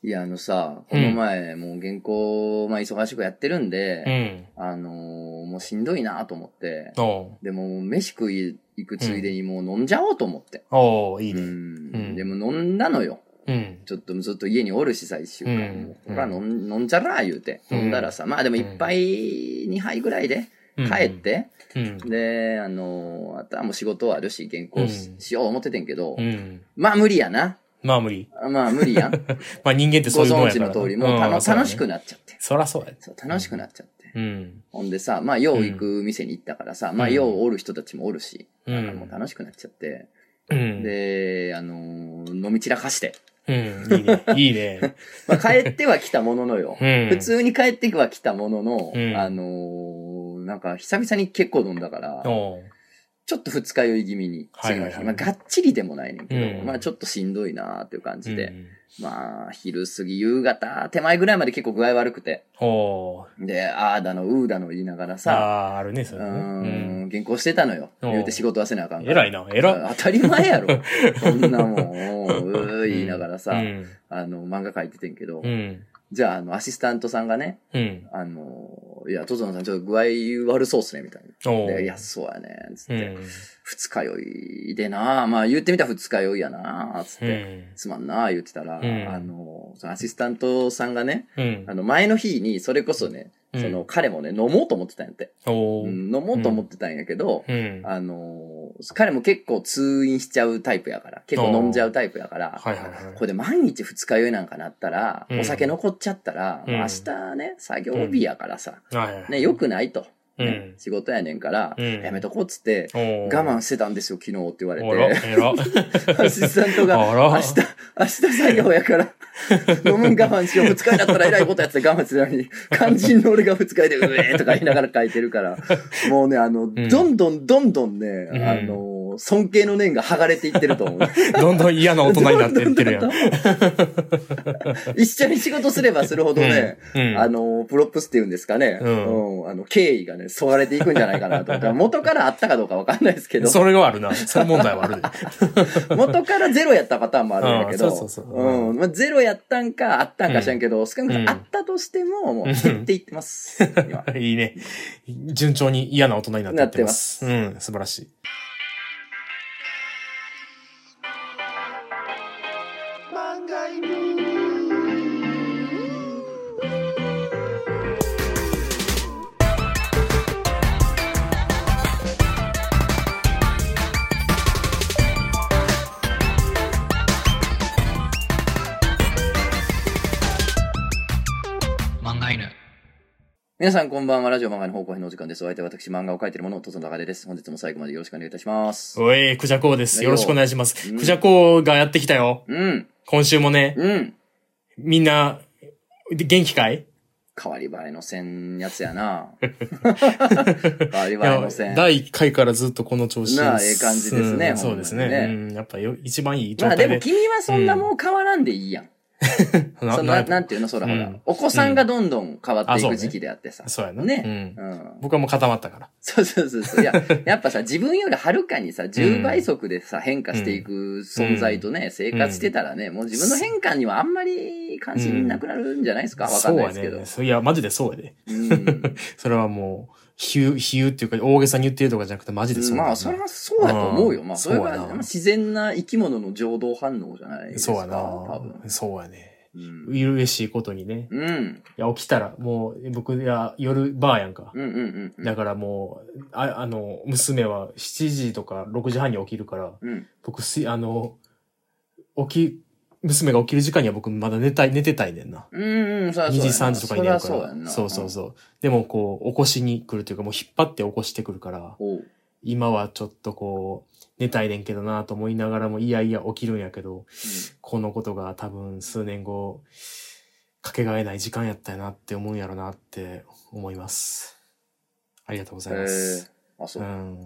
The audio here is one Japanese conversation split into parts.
いや、この前、もう原稿、忙しくやってるんで、もうしんどいなと思って、でも、飯食い行くついでにもう飲んじゃおうと思って。 いいね。 でも飲んだのよ。ちょっとずっと家におるしさ、一週間。もうほら飲んじゃら言うて。飲んだらさ、まあでも1杯、2杯ぐらいで帰って、で、あとはもう仕事あるし、原稿しよう思っててんけど、まあ無理やな。 まあ無理。 まあ無理やん。 まあ人間ってそういうもんやから。 ご存知の通り、もう楽しくなっちゃって。 そらそうや。 楽しくなっちゃって。ほんでさ、まあよう行く店に行ったからさ、まあようおる人たちもおるし、もう楽しくなっちゃって。で、飲み散らかして。 いいね。いいね。 まあ帰っては来たもののよ。普通に帰っては来たものの、なんか久々に結構飲んだから、ちょっと二日酔い気味に、次の日。まあ、がっちりでもないねんけど、まあ、ちょっとしんどいなーっていう感じで。まあ、昼過ぎ、夕方、手前ぐらいまで結構具合悪くて。で、あーだの、うーだの言いながらさ。 あるね、それね。 原稿してたのよ。言うて仕事はせなあかんから。 偉いな、偉い。当たり前やろ。そんなもん、言いながらさ、漫画描いててんけど。じゃあ、アシスタントさんがね、いや、トゾノさんちょっと具合悪そうっすね、みたいな。で、いや、そうやね、つって。二日酔いでな、まあ言ってみたら二日酔いやな、つって。すまんな、言ってたら、そのアシスタントさんがね、前の日にそれこそね、彼もね、飲もうと思ってたんやって。飲もうと思ってたんやけど、彼も結構通院しちゃうタイプやから、結構飲んじゃうタイプやから、これで毎日二日酔いなんかなったら、お酒残っちゃったら、明日ね、作業日やからさ、ね、良くないと。仕事やねんから、やめとこうっつって、我慢してたんですよ、昨日って言われて。アシスタントが、明日作業やから、飲むん我慢しよう、二日酔いだったら偉いことやって我慢するのに、肝心の俺が二日酔いで、うえーとか言いながら書いてるから、もうね、どんどんね、尊敬の念が剥がれていってると思う。 どんどん嫌な大人になっていってるやん。 一緒に仕事すればするほどね、プロップスって言うんですかね、敬意がね、そがれていくんじゃないかなと思って。元からあったかどうかわかんないですけど。 それがあるな。その問題はあるで。 元からゼロやったパターンもあるんだけど、まあ、ゼロやったんかあったんか知らんけど、少なくともあったとしても、もう減っていってます。 いいね。順調に嫌な大人になっていってます。素晴らしい。 皆さんこんばんは。ラジオ漫画の方向編のお時間です。お相手は私、漫画を描いている者、とつの高でです。本日も最後までよろしくお願いいたします。 おい、クジャコウです。よろしくお願いします。クジャコウがやってきたよ。今週もね。みんな、元気かい？ 変わり映えの線やつやな。変わり映えの線。 第1回からずっとこの調子です。 ええ感じですね。 そうですね。やっぱ一番いい状態で。まあでも君はそんなもう変わらんでいいやん。なんていうのそらほら、お子さんがどんどん変わっていく時期であってさ。 そうやな。 ね。 僕はもう固まったから。 そう。いや、やっぱさ、自分よりはるかにさ、10倍速でさ、変化していく存在とね、生活してたらね、もう自分の変化にはあんまり関心なくなるんじゃないですか？わかんないですけど。 そうやね。いや、マジでそうやで。それはもう、比喩っていうか、大げさに言ってるとかじゃなくて、マジでそう。 まあ、それはそうやと思うよ。まあ、それが自然な生き物の情動反応じゃないですか。 そうやな。 多分。 そうやね。嬉しいことにね。いや、起きたら、もう、僕、夜バーやんか。だからもう、娘は7時とか6時半に起きるから、僕、娘が起きる時間には僕まだ寝てたいねんな。2時3時とかに寝るから。そう。でもこう、起こしに来るというか、もう引っ張って起こしてくるから、今はちょっとこう、寝たいねんけどなと思いながらも、いやいや起きるんやけど、このことが多分数年後、かけがえない時間やったよなって思うんやろなって思います。ありがとうございます。 あ、そう。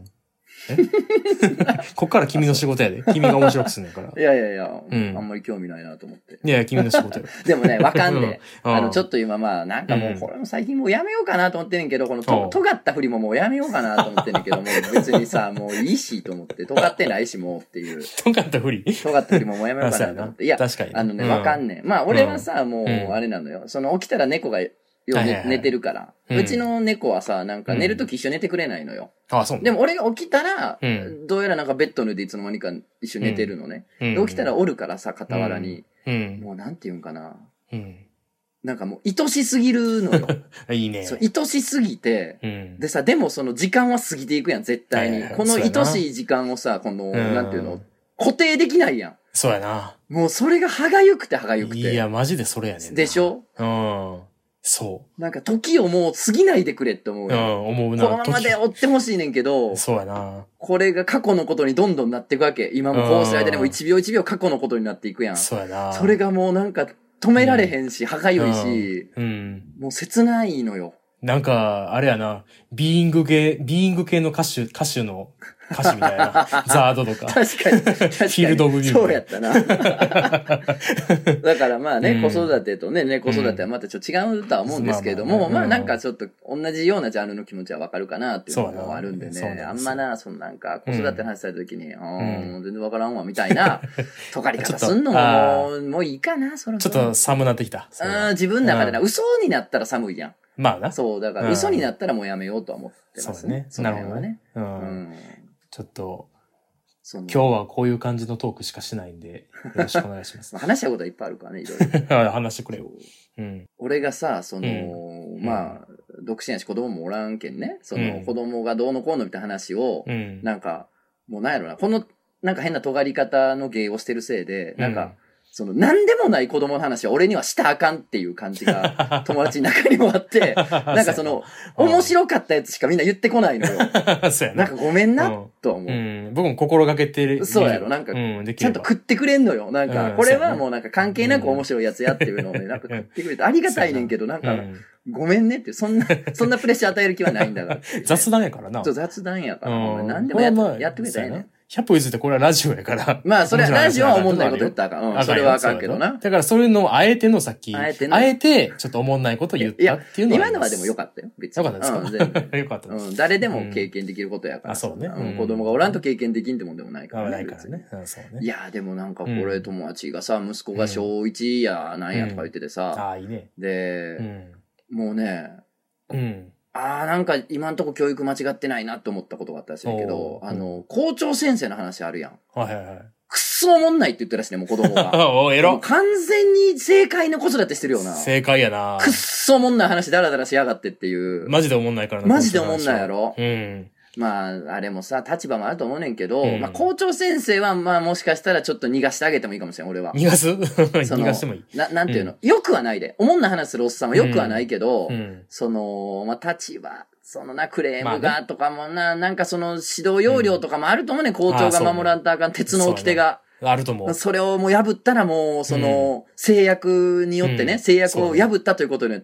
こっから君の仕事やで。君が面白くすんねんから。 いや、あんまり興味ないなと思って。 いや、君の仕事や。 でもね、わかんねえ。ちょっと今なんかもう、これも最近もうやめようかなと思ってんねんけど、この尖った振りももうやめようかなと思ってんねんけど、もう別にさ、もういいしと思って、尖ってないしもうっていう。 尖った振りももうやめようかなと思って。いや、 確かに。 わかんねえ。俺はさ、もう、あれなのよ。起きたら猫が、寝てるから。うちの猫はさ、なんか寝るとき一緒に寝てくれないのよ。 あ、そう。 でも俺が起きたら、どうやらなんかベッドの上でいつの間にか一緒に寝てるのね。起きたらおるからさ、傍らに。もうなんて言うんかな。なんかもう愛しすぎるのよ。 いいね。 愛しすぎて、でさ、でもその時間は過ぎていくやん、絶対に。この愛しい時間をさ、なんていうの、固定できないやん。 そうやな。 もうそれが歯がゆくて歯がゆくて。 いや、マジでそれやねん。 でしょ？ そう。 なんか時をもう過ぎないでくれって思うよ。 思うな。 このままで追ってほしいねんけど。 そうやな。 これが過去のことにどんどんなっていくわけ。今もこうする間でも1秒1秒過去のことになっていくやん。 そうやな。 それがもうなんか止められへんし、歯がゆいし、もう切ないのよ。 なんか、あれやな、ビーイング系の歌手みたいな。ザードとか。 確かに。フィールドオブビュー。 そうやったな。だからまあね、子育てとね、猫育てはまたちょっと違うとは思うんですけれども、まあなんかちょっと同じようなジャンルの気持ちはわかるかなっていうのもあるんでね。あんまな、なんか子育ての話された時に、全然わからんわみたいな、尖り方すんのももういいかな、そろそろ。 ちょっと寒なってきた。 自分の中でな、嘘になったら寒いやん。 まあな。 そう、だから嘘になったらもうやめようとは思ってますね。 そうね。なるほどね。ちょっと、今日はこういう感じのトークしかしないんで、よろしくお願いします。 話したことはいっぱいあるからね、いろいろ。 話してくれよ。 俺がさ、まあ、独身やし子供もおらんけんね、子供がどうのこうのみたいな話を、なんか、もうなんやろな、この、なんか変な尖り方の芸をしてるせいで、なんか、なんでもない子供の話は俺にはしたらあかんっていう感じが友達の中にもあって、なんか面白かったやつしかみんな言ってこないのよ。 そうやな。なんかごめんな、と思う。 僕も心がけてる。 そうやろ、なんか、ちゃんと食ってくれんのよ。なんか、これはもうなんか関係なく面白いやつやっていうのをね、なんか食ってくれてありがたいねんけど、なんか、ごめんねって、そんなプレッシャー与える気はないんだから。 雑談やからな。 そう、雑談やから。何でもやってくれたらいいね。 100歩譲ってこれはラジオやから。 まあ、それはラジオは思んないこと言ったらあかん。それはあかんけどな。 だからそういうのをあえてのさっき、あえてちょっと思んないこと言ったっていうのは。 今のはでもよかったよ。別に。よかったですか？よかったです。 誰でも経験できることやから。 そうね。 子供がおらんと経験できんってもんでもないからね。 ないからね。そうね。 いや、でもなんかこれ友達がさ、息子が小1やなんやとか言っててさ。 ああ、いいね。 で、もうね、なんか今んとこ教育間違ってないなって思ったことがあったらしいけど、校長先生の話あるやん。 はいはいはい。 くっそおもんないって言ってるらしいね、もう子供が。 お、エロ。 完全に正解の子育てしてるよな。 正解やな。 くっそおもんない話ダラダラしやがってっていう。 マジでおもんないからな。 マジでおもんないやろ。まあ、あれもさ、立場もあると思うねんけど、まあ、校長先生は、まあ、もしかしたらちょっと逃がしてあげてもいいかもしれん、俺は。 逃がす逃がしてもいい。 なんていうの、よくはないで。おもんな話するおっさんはよくはないけど、まあ、立場、クレームがとかもなんか指導要領とかもあると思うねん、校長が守らんとあかん、鉄の掟が。 あると思う。 それをもう破ったらもう、制約によってね、制約を破ったということによって、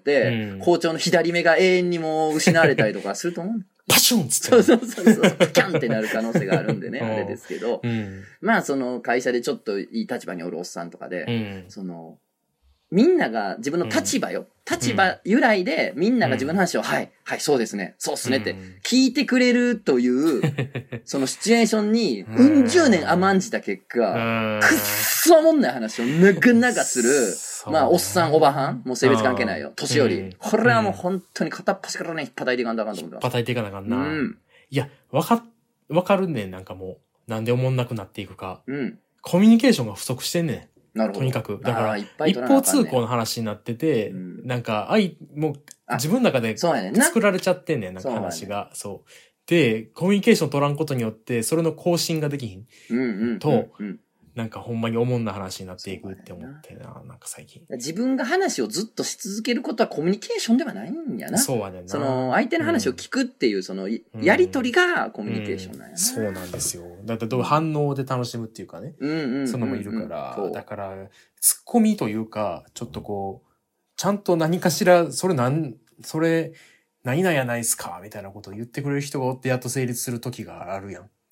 校長の左目が永遠にもう失われたりとかすると思う。 パシュンつって。 そう、キャンってなる可能性があるんでね、あれですけど。まあ、会社でちょっといい立場におるおっさんとかで、みんなが自分の立場由来で、みんなが自分の話を、はい、そうですね、そうっすねって聞いてくれるという、そのシチュエーションに、十年甘んじた結果、くっそおもんない話を長々する、まあ、おっさん、おばはん、もう性別関係ないよ、年寄り。これはもう本当に片っ端からね、引っ叩いていかんとあかんと思ってます。 叩いていかなあかんな。いや、わかるねん、なんかもう。なんでおもんなくなっていくか。コミュニケーションが不足してんねん。 なるほど。 とにかく。だから、一方通行の話になってて、なんか、もう、自分の中で作られちゃってんねん、なんか話が。そう。で、コミュニケーション取らんことによって、それの更新ができひん。と、なんかほんまにおもんな話になっていくって思ってな、なんか最近。 自分が話をずっとし続けることはコミュニケーションではないんやな。 そうはねんな。 相手の話を聞くっていう、やりとりがコミュニケーションなんやな。 そうなんですよ。だって反応で楽しむっていうかね。そのもいるから。だから、ツッコミというか、ちょっとこう、ちゃんと何かしら、それ何々やないっすかみたいなことを言ってくれる人がおってやっと成立する時があるやん。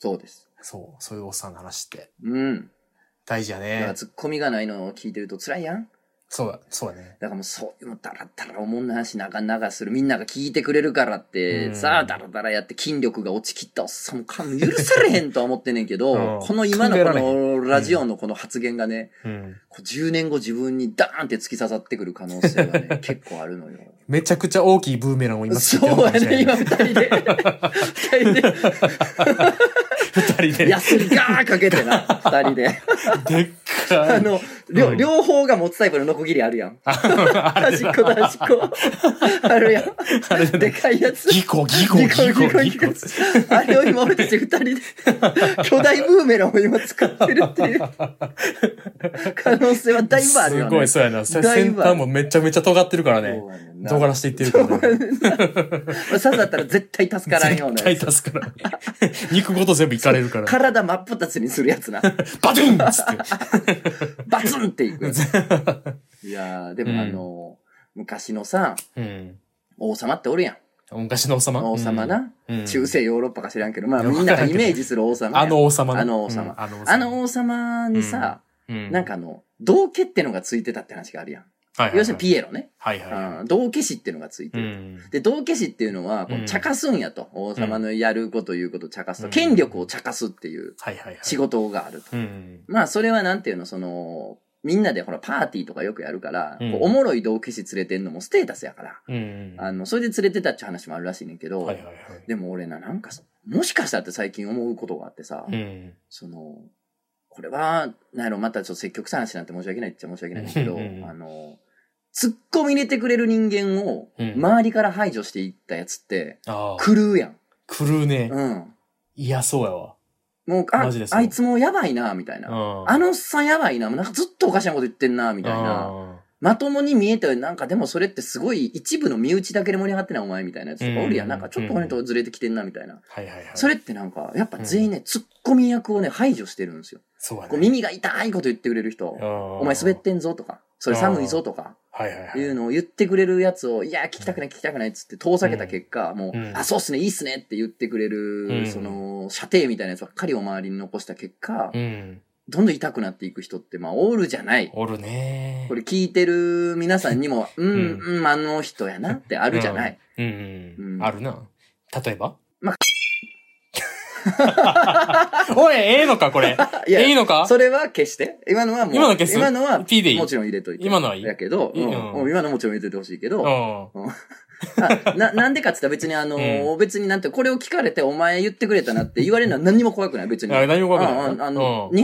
そうです。 そういうおっさんの話って。 うん。 大事やね。 だからツッコミがないのを聞いてると辛いやん。 そうだね。 だからもうそういうのダラダラおもんな話長する。みんなが聞いてくれるからって、さあダラダラやって筋力が落ちきったおっさんも許されへんとは思ってんねんけど、この今のこのラジオのこの発言がね、10年後自分にダーンって突き刺さってくる可能性がね、結構あるのよ。 めちゃくちゃ大きいブーメランを今つけてるかもしれない。そうやね、今二人で。二人で。ヤスリガーかけてな、二人で。 でっかい。 両方が持つタイプのノコギリあるやん。端っこ。あるやん。でかいやつ。 ギコ。 あれを今俺たち二人で、巨大ブーメランを今使ってるっていう可能性はだいぶあるよね。 すごい、そうやな。先端もめちゃめちゃ尖ってるからね。尖らしていってるからね。 刺さったら絶対助からんようなやつ。 絶対助からん。肉ごと全部いかれるから。 体真っ二つにするやつな。 バツンっつって。 バツンっていくやつ。いやー、でも昔のさ、王様っておるやん。 昔の王様王様な。中世ヨーロッパか知らんけど、まあみんながイメージする王様。 あの王様。 あの王様にさ、なんか道化ってのがついてたって話があるやん。要するにピエロね。道化師ってのがついてる。で、道化師っていうのは、茶化すんやと。王様のやるこということを茶化すと。権力を茶化すっていう仕事があると。まあ、それはなんていうの、みんなでほら、パーティーとかよくやるから、おもろい道化師連れてんのもステータスやから。それで連れてたって話もあるらしいねんけど、でも俺なんか、もしかしたらって最近思うことがあってさ、これは、なんやろ、またちょっと積極さ話なんて申し訳ないっちゃ申し訳ないんだけど、突っ込み入れてくれる人間を、周りから排除していったやつって、狂うやん。 狂うね。いや、そうやわ。 もう、あいつもやばいな、みたいな。あのおっさんやばいな、なんかずっとおかしなこと言ってんな、みたいな。まともに見えて、なんかでもそれってすごい一部の身内だけで盛り上がってないお前みたいなやつとかおるやん。なんかちょっと俺とずれてきてんなみたいな。それってなんか、やっぱ全員ね、ツッコミ役をね、排除してるんですよ。 そうこう耳が痛いこと言ってくれる人、お前滑ってんぞとか、それ寒いぞとか、いうのを言ってくれるやつを、いや、聞きたくないっつって遠ざけた結果、もう、そうっすね、いいっすねって言ってくれる、その、射程みたいなやつばっかりを周りに残した結果、どんどん痛くなっていく人って、まあ、おるじゃない。 おるね。 これ聞いてる皆さんにも、あの人やなってあるじゃない。 あるな。例えばまあ、 おい、ええのかこれ。いいのかそれは消して。今のはもう。 今の消す今のは、 P でいいもちろん入れといて。 今のはいい。 やけど、今のもちろん入れといてほしいけど、なんでかって言ったら別に別になんて、これを聞かれてお前言ってくれたなって言われるのは何にも怖くない別に。 何も怖くない。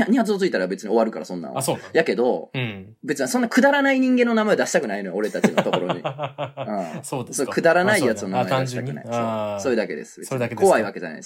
二発をついたら別に終わるからそんなんは。 そうやけど、別にそんなくだらない人間の名前を出したくないのよ、俺たちのところに。 そうですか。 くだらないやつの名前を出したくない。そういうだけです。 それだけです。 怖いわけじゃないです。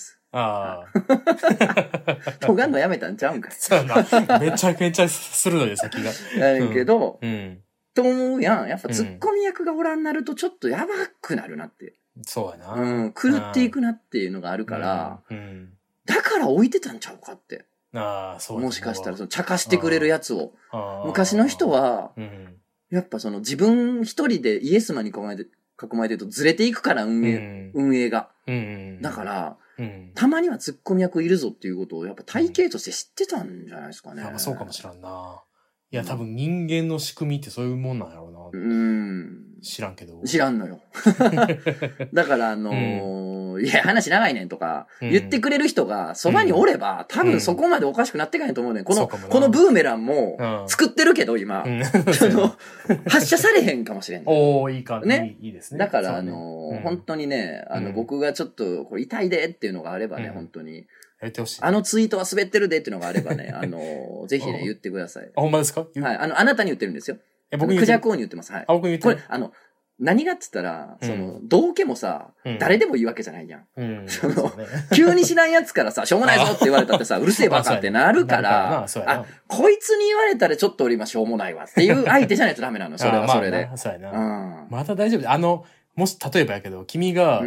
尖んのやめたんちゃうんかい。 そうな。めちゃめちゃ鋭いよ、先が。 やねんけど、と思うやん。やっぱツッコミ役がおらんなるとちょっとやばくなるなって。 そうやな。 狂っていくなっていうのがあるから、だから置いてたんちゃうかって。 そうもしかしたらその茶化してくれるやつを。昔の人は、やっぱその自分一人でイエスマンに囲まれてるとずれていくから運営が。だから、たまにはツッコミ役いるぞっていうことをやっぱ体系として知ってたんじゃないですかね。 そうかもしらんな。いや、多分人間の仕組みってそういうもんなんやろうな。知らんけど。 知らんのよ。だからいや、話長いねんとか、言ってくれる人がそばにおれば、多分そこまでおかしくなってかないと思うねん。このブーメランも、作ってるけど、今。発射されへんかもしれん。 いいかね。 いいですね。 だから、本当にね、僕がちょっと、これ痛いでっていうのがあればね、本当に。あのツイートは滑ってるでっていうのがあればね、ぜひね、言ってください。 ほんまですか？ はい。あなたに言ってるんですよ。 僕にクジャク王に言ってます。はい。 僕に言ってる。 これ、何がって言ったら、道家もさ、誰でもいいわけじゃないやん。急に知らんやつからさ、しょうもないぞって言われたってさ、うるせえバカってなるから、こいつに言われたらちょっと俺今しょうもないわっていう相手じゃないとダメなの、それはそれで。 そうやな。また大丈夫。もし、例えばやけど、君が、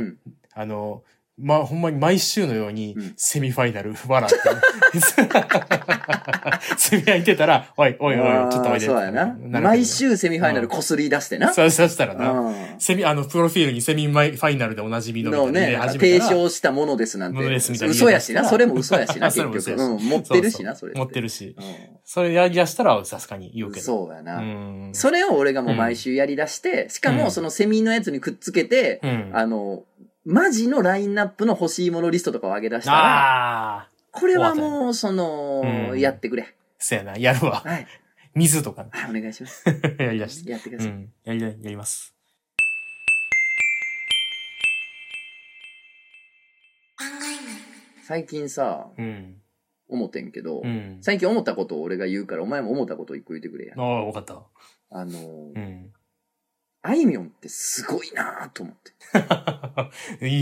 ほんまに毎週のようにセミファイナル笑って。 セミ空いてたら、おい、ちょっとおいで。 そうやな。毎週セミファイナルこすり出してな。 そうしたらな。プロフィールにセミファイナルでおなじみのみたいな。 提唱したものですなんて。嘘やしな。それも嘘やしな、結局。持ってるしな、それ。 持ってるし。それやり出したらさすがに言うけど。 そうやな。それを俺がもう毎週やり出して、しかもそのセミのやつにくっつけて、マジのラインナップの欲しいものリストとかを上げ出したら、これはもう、やってくれ。 そうやな、やるわ。はい。水とか。 はい、お願いします。 やりだして。 やってください。 やります。 最近さ、思ってんけど、最近思ったことを俺が言うから、お前も思ったことを一個言ってくれや。 ああ、わかった。 あいみょんってすごいなと思って。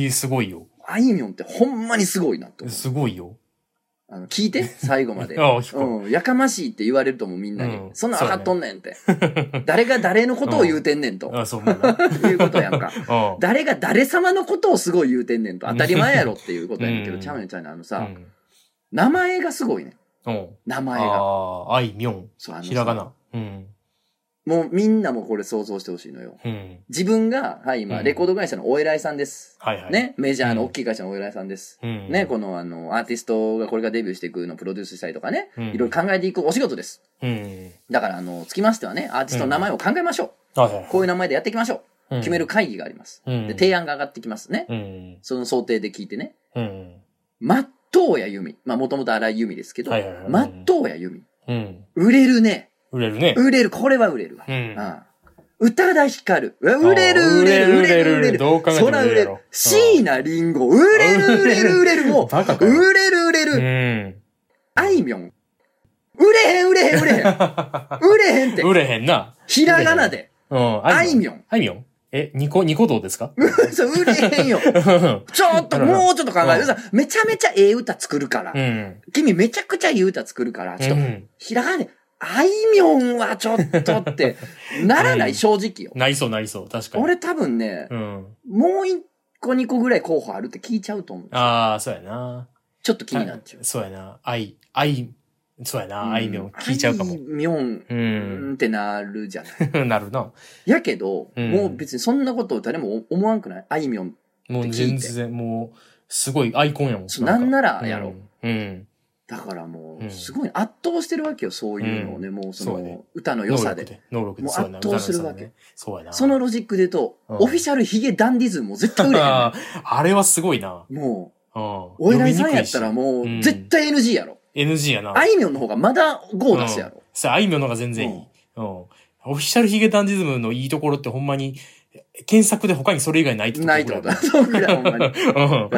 すごいよ。 あいみょんってほんまにすごいなと思って。 すごいよ。 聞いて最後まで。やかましいって言われると思うみんなに。そんな分かっとんねんって。誰が誰のことを言うてんねんと。いうことやんか。誰が誰様のことをすごい言うてんねんと。当たり前やろっていうことやねんけど、ちゃうねんさ、名前がすごいね。名前が。 あいみょん。ひらがな。 もうみんなもこれ想像してほしいのよ。自分が、はい、今、レコード会社のお偉いさんです。ね、メジャーの大きい会社のお偉いさんです。ね、このアーティストがこれがデビューしていくのをプロデュースしたりとかね、いろいろ考えていくお仕事です。だから、つきましてはね、アーティストの名前を考えましょう。こういう名前でやっていきましょう。決める会議があります。で、提案が上がってきますね。その想定で聞いてね。松任谷由実。もともと荒井由実ですけど、松任谷由実。売れるね。 売れるね。 売れる。これは売れるわ。宇多田ヒカル。売れる。 どう考えても売れるやろ。 椎名林檎。売れる。もう。売れる。あいみょん。売れへんって。 売れへんな。 ひらがなで。あいみょん。 あいみょんニコ動ですかそう、売れへんよ。ちょっと、もうちょっと考える。めちゃめちゃええ歌作るから。君めちゃくちゃいい歌作るから。ちょっと、ひらがなで。あいみょんはちょっとって、ならない正直よ。 なりそう、確かに。 俺多分ね、もう一個二個ぐらい候補あるって聞いちゃうと思う。 ああ、そうやな。 ちょっと気になっちゃう。 そうやな。そうやな。あいみょん聞いちゃうかも。 あいみょんってなるじゃない。なるな。 やけど、もう別にそんなことを誰も思わんくないあいみょんって聞いて。 もう全然、もう、すごいアイコンやもん。 なんならやろ。だからもう、すごい圧倒してるわけよ、そういうのをね、もうその、歌の良さで。 能力で。 もう圧倒するわけ。 そうやな。 そのロジックで言うと、オフィシャルヒゲダンディズムも絶対売れへん。 あれはすごいな。 もう、お偉いさんやったらもう、絶対 NG やろ。 NG やな。 あいみょんの方がまだ5出すやろ。 あいみょんの方が全然いい。オフィシャルヒゲダンディズムのいいところってほんまに、検索で他にそれ以外ないってことないってことだ。そうぐらいほんまに。だから、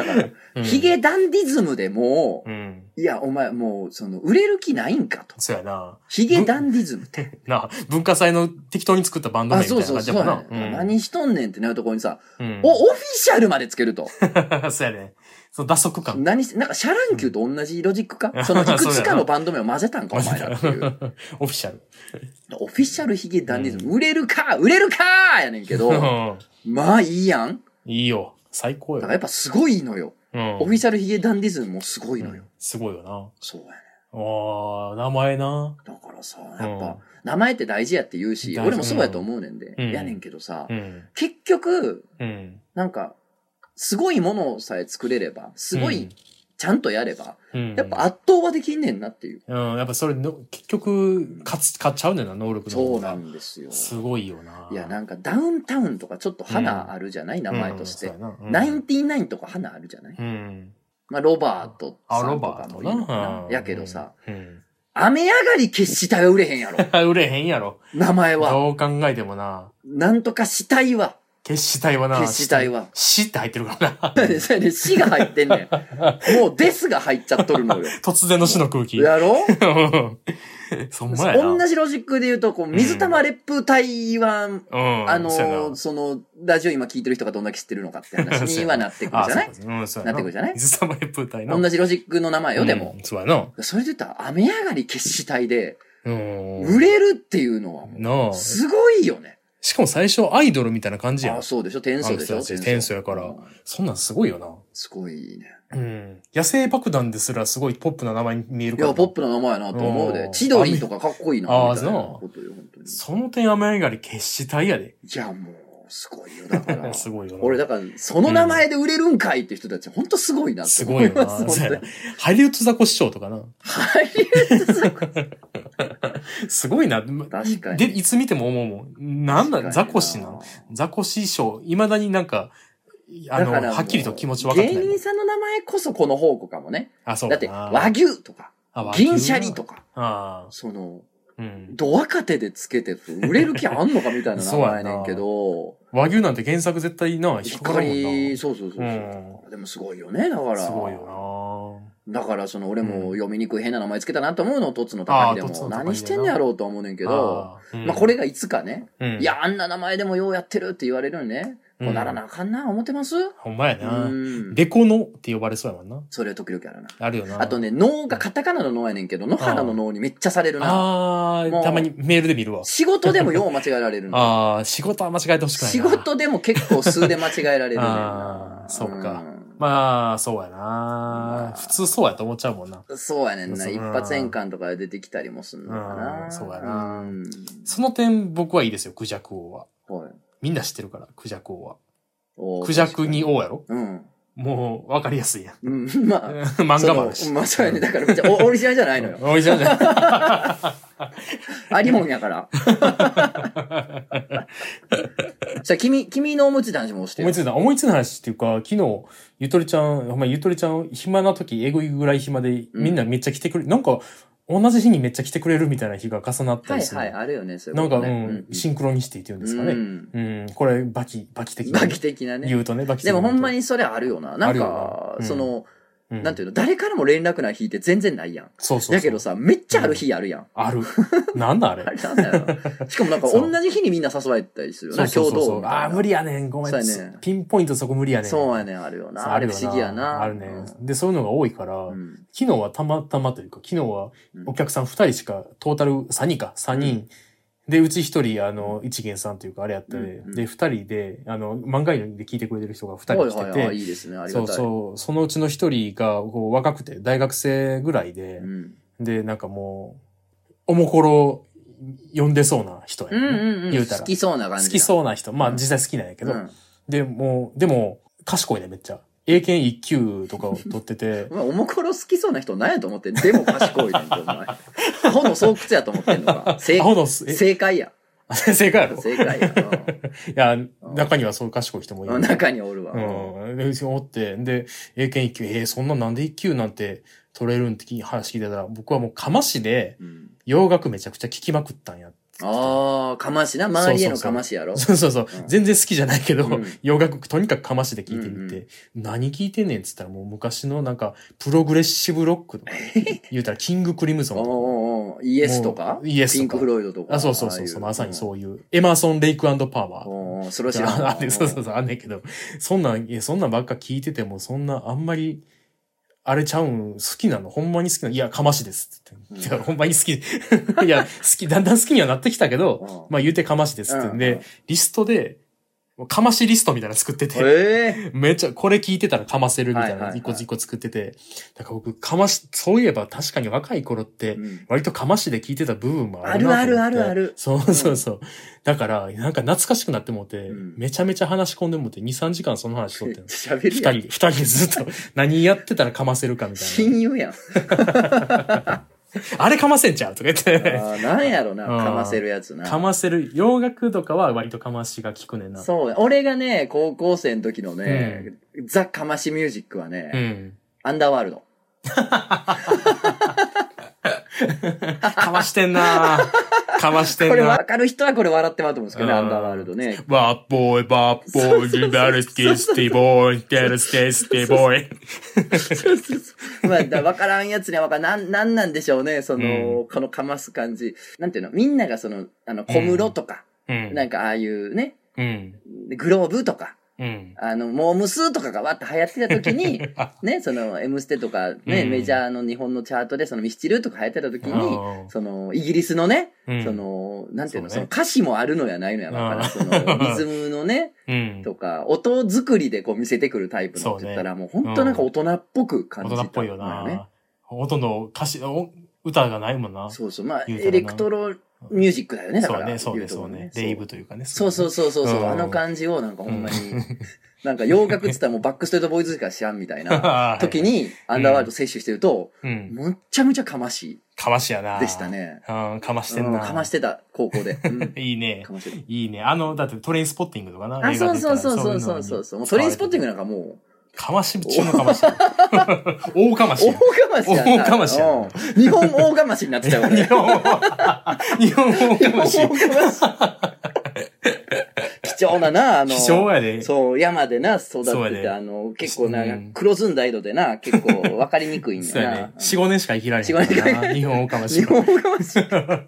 ヒゲダンディズムでも、いや、お前もう、売れる気ないんかと。 そうやな。 ヒゲダンディズムって。 な文化祭の適当に作ったバンド名みたいな感じだもんな。 何しとんねんってなるところにさ、オフィシャルまでつけると。 そうやね。脱足感。 なんかシャランキューと同じロジックかそのいくつかのバンド名を混ぜたんか、お前らっていう。 オフィシャル。 オフィシャルヒゲダンディズム、売れるかやねんけど、まあいいやん。 いいよ。最高よ。 だからやっぱすごいのよ。オフィシャルヒゲダンディズムもすごいのよ。 すごいよな。 そうやね。 名前な。 だからさ、やっぱ、名前って大事やって言うし、俺もそうやと思うねんで。やねんけどさ、結局、なんか、すごいものさえ作れれば、すごい、ちゃんとやれば、やっぱ圧倒はできんねんなっていう。 やっぱそれの、結局、勝っちゃうねんな、能力の。 そうなんですよ。 すごいよな。 いや、なんかダウンタウンとかちょっと花あるじゃない、名前として。ナインティナインとか花あるじゃない、ロバートさんとかもいいのかな。やけどさ、雨上がり決死体は売れへんやろ。 売れへんやろ。 名前は。 どう考えてもな。 なんとか死体は。 決死体はな。 決死体は。 って入ってるからな。 それで死が入ってんねん。もうデスが入っちゃっとるのよ。 突然の死の空気。 やろそんまやな。 同じロジックで言うと、水玉烈風隊は、ラジオ今聞いてる人がどんだけ知ってるのかって話にはなってくるじゃないなってくるじゃない水玉烈風隊な。 同じロジックの名前よ、でも。 そうやな。 それで言ったら、雨上がり決死隊で、売れるっていうのは、すごいよね。 しかも最初アイドルみたいな感じやん。 そうでしょ、天素でしょ。 天素やから。そんなんすごいよな。 すごいね。 うん。野生爆弾ですらすごいポップな名前に見えるから。 いや、ポップな名前やなと思うで。千鳥とかかっこいいな、みたいなことよ、本当に。 その点雨上がり決死体やで。 いや、もう、すごいよ、だから。 すごいよ。 俺、だから、その名前で売れるんかいって人たち、ほんとすごいなって思います。 すごいよな。ハリウッドザコシショウとかな。 ハリウッドザコシショウすごいな。 確かに。 で、いつ見ても思うもん。なんだ、ザコシな。ザコシショウ。未だになんか、はっきりと気持ち分かってない。 芸人さんの名前こそこの宝庫かもね。 あ、そうだって、和牛とか、銀シャリとか、ド若手でつけて売れる気あんのかみたいな名前やねんけど。 和牛なんて原作絶対な、 引っかかるもんな。そう。でもすごいよね、だから。 すごいよな。だから、俺も読みにくい変な名前つけたなと思うのを、とつの高木でも。何してんねやろうと思うねんけど、まあこれがいつかね、いや、あんな名前でもようやってるって言われるんね。こうならなあかんな、思ってます？ ほんまやな。デコノって呼ばれそうやもんな。 それ時々あるな。 あるよな。 あとね、脳がカタカナの脳やねんけど、野原の脳にめっちゃされるな。 たまにメールで見るわ。 仕事でもよう間違えられるの。仕事は間違えてほしくないな。 仕事でも結構数で間違えられるね。 そうか。まあ、そうやな。普通そうやと思っちゃうもんな。 そうやねんな。一発変換とかで出てきたりもするのかな。 そうやな。その点僕はいいですよ、クジャク王は。みんな知ってるから、クジャク王は。クジャクに王やろ？もう、わかりやすいやん。 まあ。 漫画もあるし。 まあ、そうやね。だから、オリジナルじゃないのよ。 オリジナルじゃない。 ありもんやから。じゃあ、君の思いついた話もしてよ。 思いついた話っていうか、昨日、ゆとりちゃん、暇な時、えぐいぐらい暇で、みんなめっちゃ来てくれ、なんか、同じ日にめっちゃ来てくれるみたいな日が重なったりする。 はいはい、あるよね、それなんか、シンクロニシティって言うんですかね。これ、バキ的な。バキ的なね。 言うとね、バキ的な。でもほんまにそれあるよな。なんか、なんていうの、誰からも連絡ない日って全然ないやん。 そう。 だけどさ、めっちゃある日あるやん。 ある。なんだあれ。 あれなんだよ。しかもなんか同じ日にみんな誘われたりするよな、共同。 無理やねん、ごめん。ピンポイントそこ無理やねん。 そうやねん、あるよな。あれ不思議やな。 あるね。で、そういうのが多いから、昨日はたまたまというか、昨日はお客さん2人しか、トータル3人。で、うち一人、一元さんというか、あれやって、で、二人で、漫画で聞いてくれてる人が二人来てて、 いいですね、ありがたい。 そのうちの一人が、若くて、大学生ぐらいで、で、なんかもう、おもころ呼んでそうな人やね。言うたら。 好きそうな感じ。 好きそうな人。まあ、実際好きなんやけど、でも、賢いね、めっちゃ。英検1級とかを取ってて。 おもころ好きそうな人何やと思ってんでも賢いねんて、お前。アホの巣窟やと思ってんのか。正解や。 正解やろ？ 正解や。 いや、中にはそう賢い人もいる。 中におるわ。 おって、で、英検1級、そんななんで1級なんて取れるんって話聞いてたら、僕はもうかましで、洋楽めちゃくちゃ聞きまくったんや。 かましな。周りへのかましやろ。 そう。全然好きじゃないけど、洋楽とにかくかましで聞いてみて、何聞いてんねんっつったらもう昔のなんか、プログレッシブロックとか、言うたらキングクリムゾンとか。 イエスとかイエスとか。 ピンクフロイドとか。 そう、まさにそういう。エマーソン・レイク&パーマー。 それは知らん。 そう、あんねんけど、そんなんばっか聞いてても、そんなあんまり、あれちゃうん好きなのほんまに好きなのいや、かましですって言って。いや、ほんまに好き。いや、だんだん好きにはなってきたけど、まあ言うてかましですって。で、リストで、かましリストみたいなの作ってて、めっちゃ、これ聞いてたらかませるみたいな一個作ってて、だから僕、そういえば確かに若い頃って、割とかましで聞いてた部分もあるなと思って。 ある。 そう。だから、なんか懐かしくなってもって、めちゃめちゃ話し込んでもって、2、3時間その話しとってん二人でずっと何やってたらかませるかみたいな。 親友やん。 あれかませんちゃうとか言って。 なんやろな、かませるやつな。 かませる。洋楽とかは割とかましが効くねんな。 そう。俺がね、高校生の時のね、ザ・かましミュージックはね、アンダーワールド。 かましてんなこれ分かる人はこれ笑ってまうと思うんですけどね、アンダーワールドね。 バッボーイ、リバルスキースティボーイ、テルステスティボーイ。 まあ、分からんやつにはなんなんでしょうね、このかます感じ。なんていうの、みんなが小室とか、なんかああいうね、グローブとか、 モームスとかがわって流行ってた時に、ね、その、M ステとかね、メジャーの日本のチャートで、そのミスチルとか流行ってた時に、その、イギリスのね、その、なんていうの、その歌詞もあるのやないのやわから、その、リズムのね、とか、音作りでこう見せてくるタイプのって言ったら、もう本当なんか大人っぽく感じた。 大人っぽいよな。ほとんど歌詞、歌がないもんな。 そうそう。まあ、エレクトロミュージックだよね、だから。 そうね、そうね。レイブというかね。 そう。あの感じをなんかほんまに、なんか洋楽って言ったらもうバックストリートボーイズしか知らんみたいな時にアンダーワールド摂取してると、むっちゃむちゃかましい。 かましやな。 でしたね。 かましてんな。 かましてた、高校で。 いいね。いいね。だってトレインスポッティングとかな。 そう。もうトレインスポッティングなんかもう、 かまし中のかまし。大かまし。 大かましや。日本大かましになってたよね。日本大かまし。貴重なな、 貴重やで。 そう、山でな、育ってて、結構な、黒ずんだ色でな、結構分かりにくいんだな。 4、5年しか生きられへん。4、5年しか生きられへん。日本大かまし。 日本大かまし。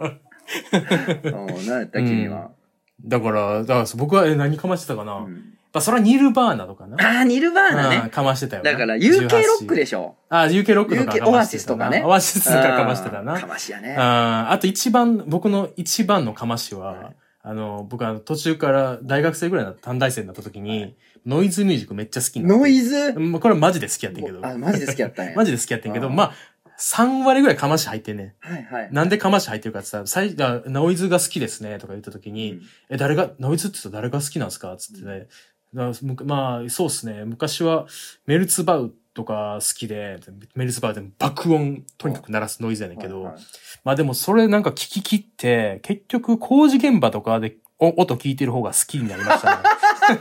何やった君は。 だから僕は何かましてたかな。それはニルバーナとかな。 ニルバーナね。 かましてたよ。 だから UK ロックでしょ。 UK ロックとか。 オアシスとかね。 オアシスとかかましてたな。 かましやね。 あと僕の一番のかましは、僕は途中から大学生ぐらいの短大生になった時に、ノイズミュージックめっちゃ好きなの。 ノイズこれマジで好きやってんけど。 マジで好きやったんや。 マジで好きやってんけど、まあ、3割ぐらいかまし入ってんね。 はい。 なんでかまし入ってるかって言ったら、ノイズが好きですね、とか言った時に、ノイズって言ったら誰が好きなんですかつってね。まあ、そうっすね。昔はメルツバウとか好きで、メルツバウで爆音とにかく鳴らすノイズやねんけど、まあでもそれなんか聞き切って、結局工事現場とかで音聞いてる方が好きになりましたね。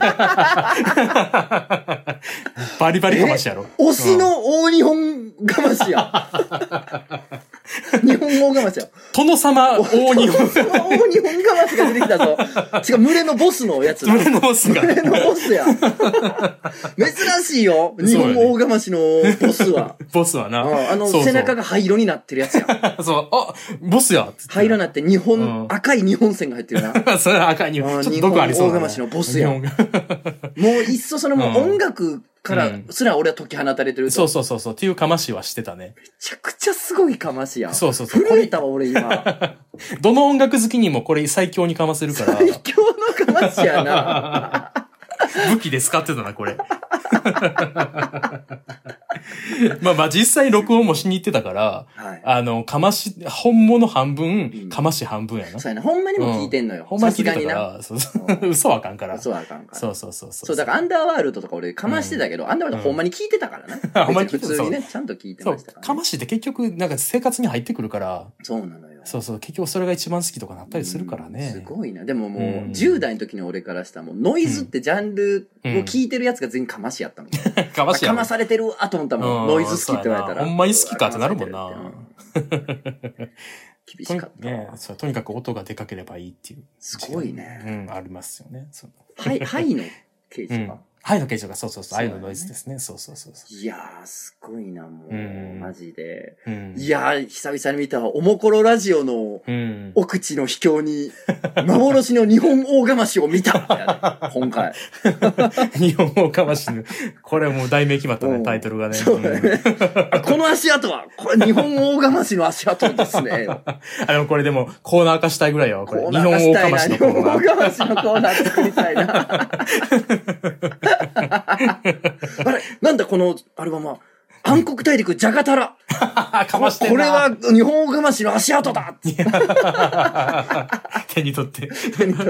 バリバリかましやろ。 オスの大日本がましや。日本語がましや。 殿様大日本。 殿様大日本がましが出てきたぞ。違う、群れのボスのやつ。 群れのボスが。 群れのボスや。珍しいよ。日本語大がましのボスは。 ボスはな。 背中が灰色になってるやつや。 そう、ボスや。 灰色になって赤い日本線が入ってるな。 それは赤い日本。ちょっと毒ありそう。 大がましのボスや。もういっそそのもう音楽からすら俺は解き放たれてる。 そう。っていうかましはしてたね。 めちゃくちゃすごいかましや。 そう。 震えたわ俺今。 どの音楽好きにもこれ最強にかませるから。 最強のかましやな。 武器で使ってたな、これ。まあ実際録音もしに行ってたから、かまし、本物半分、かまし半分やな。 そうやな、ほんまにも聞いてんのよ。 ほんまに聞いてたから、嘘はあかんから。 嘘はあかんから。 そう。 そう、だからアンダーワールドとか俺かましてたけど、アンダーワールドほんまに聞いてたからな。 ほんまに聞いてた。 普通にね、ちゃんと聞いてましたから。 かましって結局、なんか生活に入ってくるから。 そうなのよ。 そう、結局それが一番好きとかなったりするからね。 すごいな。でももう、10代の時の俺からしたらもう、ノイズってジャンルを聞いてるやつが全員かましやったの。 かましや。 かまされてるわと思ったもん。ノイズ好きって言われたら。 ほんまに好きかってなるもんな。 厳しかった。 ね、とにかく音がでかければいいっていう。 すごいね。 ありますよね。 ハイのケージか。 ハイの形状が、そう。ああいうのノイズですね。そう。 いやー、すごいな、もう。マジで。いやー、久々に見たおもころラジオの奥地の秘境に、幻の日本大釜を見た。今回。 日本大釜の、これもう題名決まったね、タイトルがね。 そうだね。この足跡は、これ日本大釜の足跡ですね。 これでも、コーナー化したいぐらいよ。これ日本大釜のコーナー。日本大釜のコーナー作りたいな。あれなんだこのアルバムは。暗黒大陸ジャガタラ。 かましてんな。 これは日本大釜の足跡だ手に取って。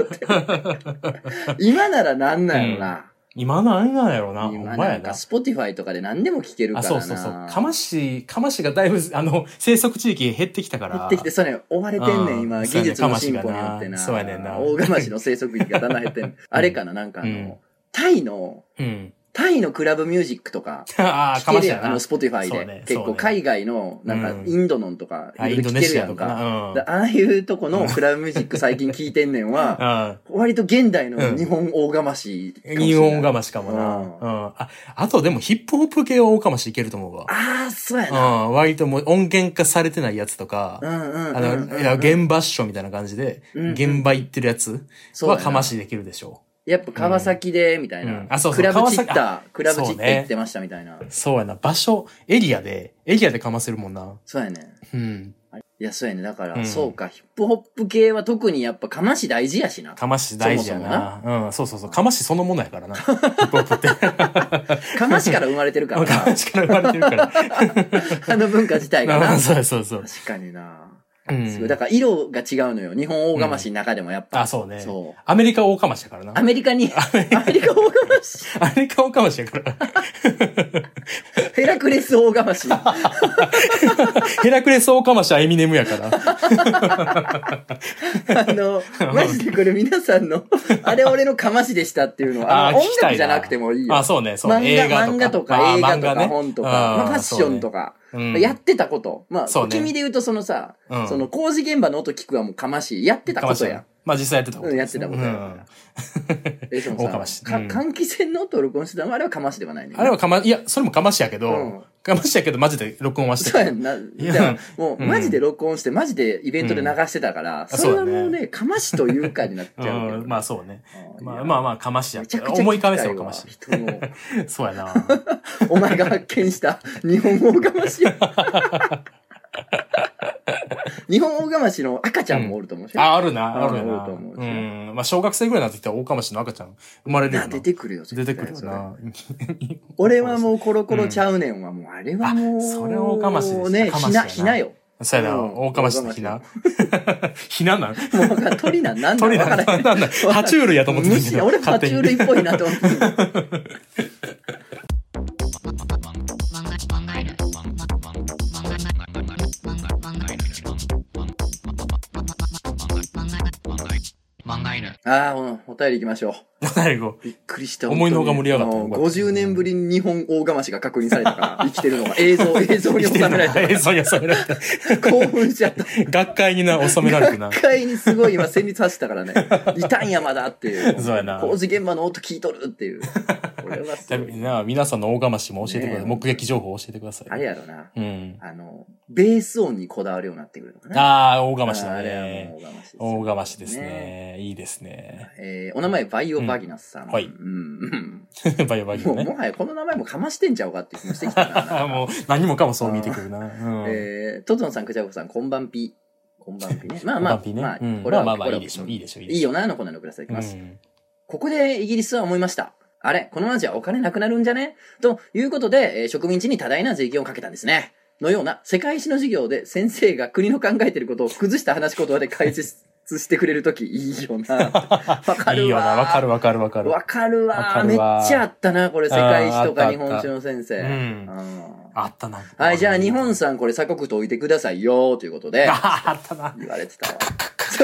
今ならなんなんやろな。 今なんなんやろな。 今なんか、スポティファイとかで何でも聞けるからな。 そう。かましがだいぶ、生息地域減ってきたから。 減ってきて、それ、追われてんねん、今、技術の進歩によってな。 そうやねんな。 大釜の生息域がだんだん減ってん。あれかな、なんかタイのクラブミュージックとか、聞けるやん、スポティファイで。結構海外の、なんか、インドのとか、 インドネシアとか。 ああいうとこのクラブミュージック最近聞いてんねんは、割と現代の日本大釜し。 日本大釜しかもな。あとでもヒップホップ系は大釜しいけると思うわ。 ああ、そうやな。 割ともう音源化されてないやつとか、現場っしょみたいな感じで、現場行ってるやつはかましできるでしょう。 やっぱ川崎で、みたいな。 あ、そうそう。 クラブチッタ言ってましたみたいな。 そうやな。場所、エリアでかませるもんな。 そうやね。いや、そうやね。だから、そうか、ヒップホップ系は特にやっぱかまし大事やしな。 かまし大事やな。そうそうそう。かましそのものやからな。ヒップホップって。 かましから生まれてるからな。 かましから生まれてるから。 あの文化自体がな。 そうそうそう。 確かにな。だから色が違うのよ。日本大釜しの中でもやっぱ。 あ、そうね。そう。アメリカ大釜しやからな。 アメリカ大釜し。 アメリカ大釜しやから。 ヘラクレス大釜し。 ヘラクレス大釜しはエミネムやから。 マジでこれ皆さんの、あれ俺のかましでしたっていうのは、音楽じゃなくてもいいよ。 あ、そうね、そう。 漫画とか映画とか本とか、ファッションとか。やってたこと。まあ、君で言うとそのさ、その工事現場の音聞くはもうかましい。やってたことや。 まあ実際やってたこと。 やってたことや。そのさ、換気扇の音を録音してたのあれはかましではないね。 あれはいや、それもかましやけど、マジで録音はしてた。そうやんな。もう、マジで録音して、マジでイベントで流してたから、それはもうね、かましというかになっちゃうけど。 まあそうね。まあ、かましや。思い返せばかまし。そうやな。 お前が発見した日本大かましよ。日本大釜しの赤ちゃんもおると思うし。 あるな。と思う。まあ、小学生ぐらいになってきたら大釜しの赤ちゃん生まれるよな。 出てくるよ。 出てくるよな。 俺はもうコロコロちゃうねんはもう、あれはもう。 それは大釜しですね。ひなよ。 そうやな。大釜しのひな。ひななんもう鳥なんだ鳥なんだ。爬虫類やと思ってたけど。 俺爬虫類っぽいなと思って。お便り行きましょう。びっくりした。 思いのほか盛り上がった。 50年ぶりに日本大釜しが確認されたから、生きてるのが映像に収められた。 映像に収められた。 興奮しちゃった。 学会に収められてな。 学会にすごい今戦慄走ったからね。いたんやまだっていう。 そうやな。 工事現場の音聞いとるっていう。これは皆さんの大釜しも教えてください。目撃情報教えてください。 あれやろな。ベース音にこだわるようになってくるのかな。 ああ、大釜しだね。 あれはもう大釜しです。 大釜しですね。いいですね。 お名前バイオバギナスさん。 はい。バイオバギナスね。 もはやこの名前もかましてんちゃうかっていう気もしてきたな。 もう何もかもそう見えてくるな。 トトンさん、クジャコさん、こんばんぴ。こんばんぴね。まあ、 これはいいでしょ。いいよな、のコーナーのください。いきます。ここでイギリスは思いました。あれこのままじゃお金なくなるんじゃねということで、植民地に多大な税金をかけたんですね。のような世界史の授業で先生が国の考えていることを崩した話し言葉で解説してくれるときいいよな。わかるわ。いいよな。 わかる。 わかるわ。めっちゃあったな、これ世界史とか日本史の先生。 あったな。 はい、じゃあ日本さんこれ鎖国解いてくださいよ、ということで。 あったな。 言われてたわ。 そう。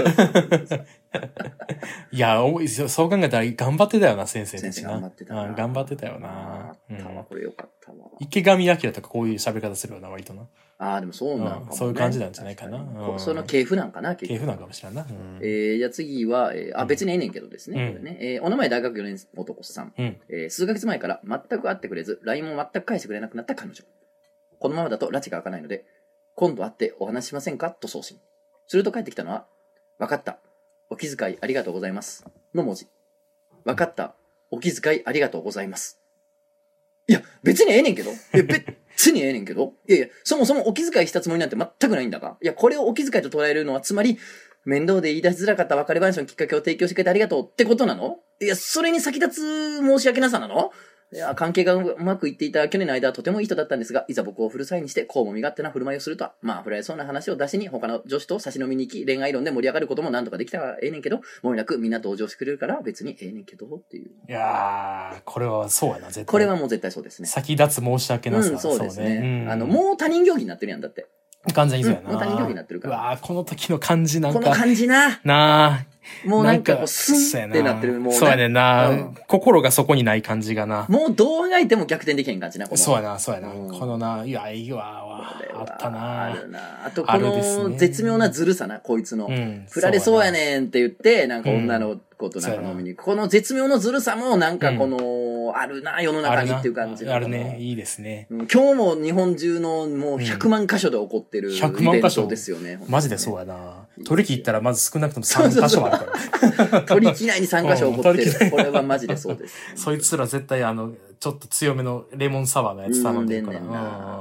いや、そう考えたら頑張ってたよな、先生たちな。頑張ってたよな。 これよかったわ。 池上彰とかこういう喋り方するよな、割とな。 でもそうなんかも。 そういう感じなんじゃないかな。 その系譜なんかな、 系譜なんかもしれんな。 じゃあ次は、別にええねんけどですね。これね。お名前大学4年男さん。数ヶ月前から全く会ってくれず、LINE も全く返してくれなくなった彼女。このままだと拉致が開かないので、今度会ってお話しませんかと送信。すると返ってきたのは、わかった。お気遣いありがとうございます。の文字。わかった。お気遣いありがとうございます。いや、別にええねんけど。別にええねんけど。いや、そもそもお気遣いしたつもりなんて全くないんだが。いや、これをお気遣いと捉えるのは、つまり、面倒で言い出しづらかった別れ話のきっかけを提供してくれてありがとうってことなの？いや、それに先立つ申し訳なさなの？いや、関係がうまくいっていた去年の間はとてもいい人だったんですが、いざ僕を振る際にして、こうも身勝手な振る舞いをするとは、振られそうな話を出しに、他の女子と差し飲みに行き、恋愛論で盛り上がることもなんとかできたらええねんけど、もうなくみんな同情してくれるから別にええねんけど、っていう。 いやー、これはそうやな、絶対。 これはもう絶対そうですね。 先立つ申し訳なさ。 そうですね。もう他人行儀になってるやん、だって。 完全にそうやな。 もう他人行儀になってるから。 うわー、この時の感じなんか。 この感じな。もうなんかこう、スンってなってる。 もうそうやねんな。心がそこにない感じがな。 もうどう描いても逆転できへん感じな、この。 そうやな。このな、いや、いいわ、あったな。 あるな。あとこの絶妙なずるさな、こいつの。振られそうやねんって言って、なんか女の子となんか飲みに行く。この絶妙のずるさも、なんかこの、 うあるな、世の中にっていう感じの。 あるね。いいですね。 今日も日本中のもう100万箇所で起こってるイベントですよね。 マジでそうやな。取引行ったらまず少なくとも3箇所あるから。 取引内に3箇所起こってる。これはマジでそうです。 そいつら絶対ちょっと強めのレモンサワーのやつ頼んでるから。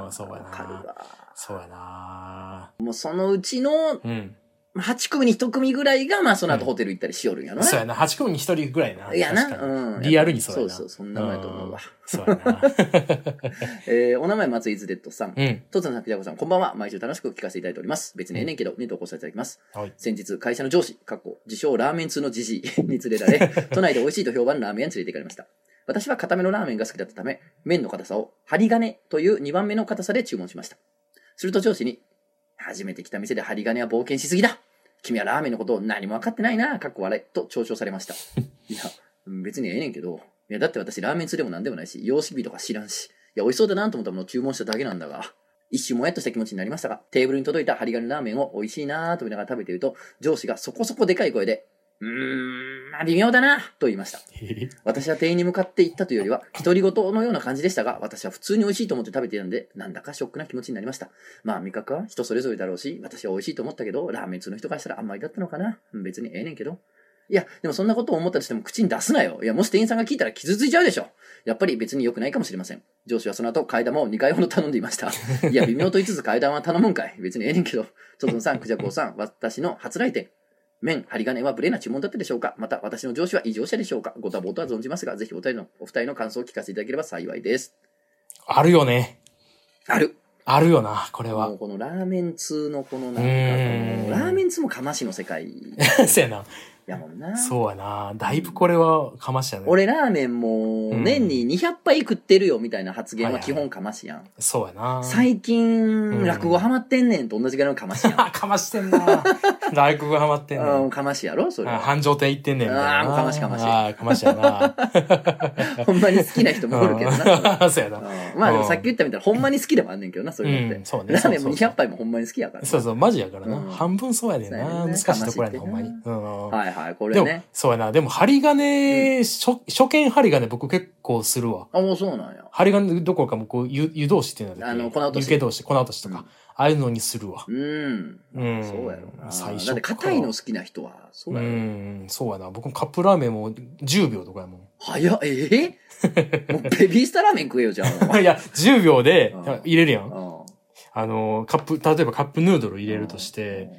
そうやな。そうやな。 もうそのうちの、8組に1組ぐらいが、まあその後ホテル行ったりしよるんやろな。 そうやな。8組に1人ぐらいな。 いやな。 リアルにそうやな。 そう、そんなもんやと思うわ。 そうやな。 お名前松井ズデッドさん。とつのさん、ピジャコさん、こんばんは。毎週楽しく聞かせていただいております。別にええねんけど、投稿させていただきます。先日、会社の上司、自称ラーメン通のじじいに連れられ、都内で美味しいと評判のラーメン屋に連れて行かれました。私は固めのラーメンが好きだったため、麺の硬さを針金という2番目の硬さで注文しました。すると上司に、初めて来た店で針金は冒険しすぎだ。君はラーメンのことを何も分かってないな、笑い、と嘲笑されました。いや、別にええねんけど、いや、だって私ラーメン通でも何でもないし、様式美とか知らんし、いや、美味しそうだなと思ったものを注文しただけなんだが、一瞬もやっとした気持ちになりましたが、テーブルに届いた針金ラーメンを美味しいなと見ながら食べていると、上司がそこそこでかい声で、まあ微妙だな、と言いました。私は店員に向かって言ったというよりは、独り言のような感じでしたが、私は普通に美味しいと思って食べていたので、なんだかショックな気持ちになりました。まあ味覚は人それぞれだろうし、私は美味しいと思ったけど、ラーメン通の人からしたらあんまりだったのかな。別にええねんけど。いや、でもそんなことを思ったとしても口に出すなよ。いや、もし店員さんが聞いたら傷ついちゃうでしょ。やっぱり別に良くないかもしれません。上司はその後、替え玉を2回ほど頼んでいました。いや、微妙と言いつつ替え玉は頼むんかい。別にええねんけど。トトンさん、クジャコウさん、私の初来店。麺、針金は無礼な注文だったでしょうか。また、私の上司は異常者でしょうか。ご多忙とは存じますが、ぜひお二人の感想を聞かせていただければ幸いです。 あるよね。 あるよな、これは。 もうこのラーメン通のこのなんか、ラーメン通もかましの世界。 そうやな。 やもんな。 そうやな。だいぶこれはかましやね。 俺ラーメンも年に200杯食ってるよみたいな発言は基本かましやん。 そうやな。 最近、落語ハマってんねんと同じぐらいのかましやん。 かましてんな。落語ハマってんねん。 かましやろそれ。 繁盛店行ってんねんみたいな。 かましかまし。 かましやな。 ほんまに好きな人もおるけどな。 そうやな。 まあでもさっき言ったみたいなほんまに好きでもあんねんけどな、そういうのって。そうね。ラーメンも200杯もほんまに好きやから。 そうそう、マジやからな。半分そうやねんな。難しいとこやねん、ほんまに。 はいはい、これね。 そうやな。でも、針金、初見針金僕結構するわ。 もうそうなんや。 針金どころかもこう、湯通しっていうの粉落とし。 湯気通し、粉落としとか。ああいうのにするわ。 そうやろな。最初。だって硬いの好きな人は、そうやろ。 そうやな。僕もカップラーメンも10秒とかやもん。 早っ、もうベビースターラーメン食えよ、じゃあ。 いや、10秒で入れるやん。例えばカップヌードル入れるとして、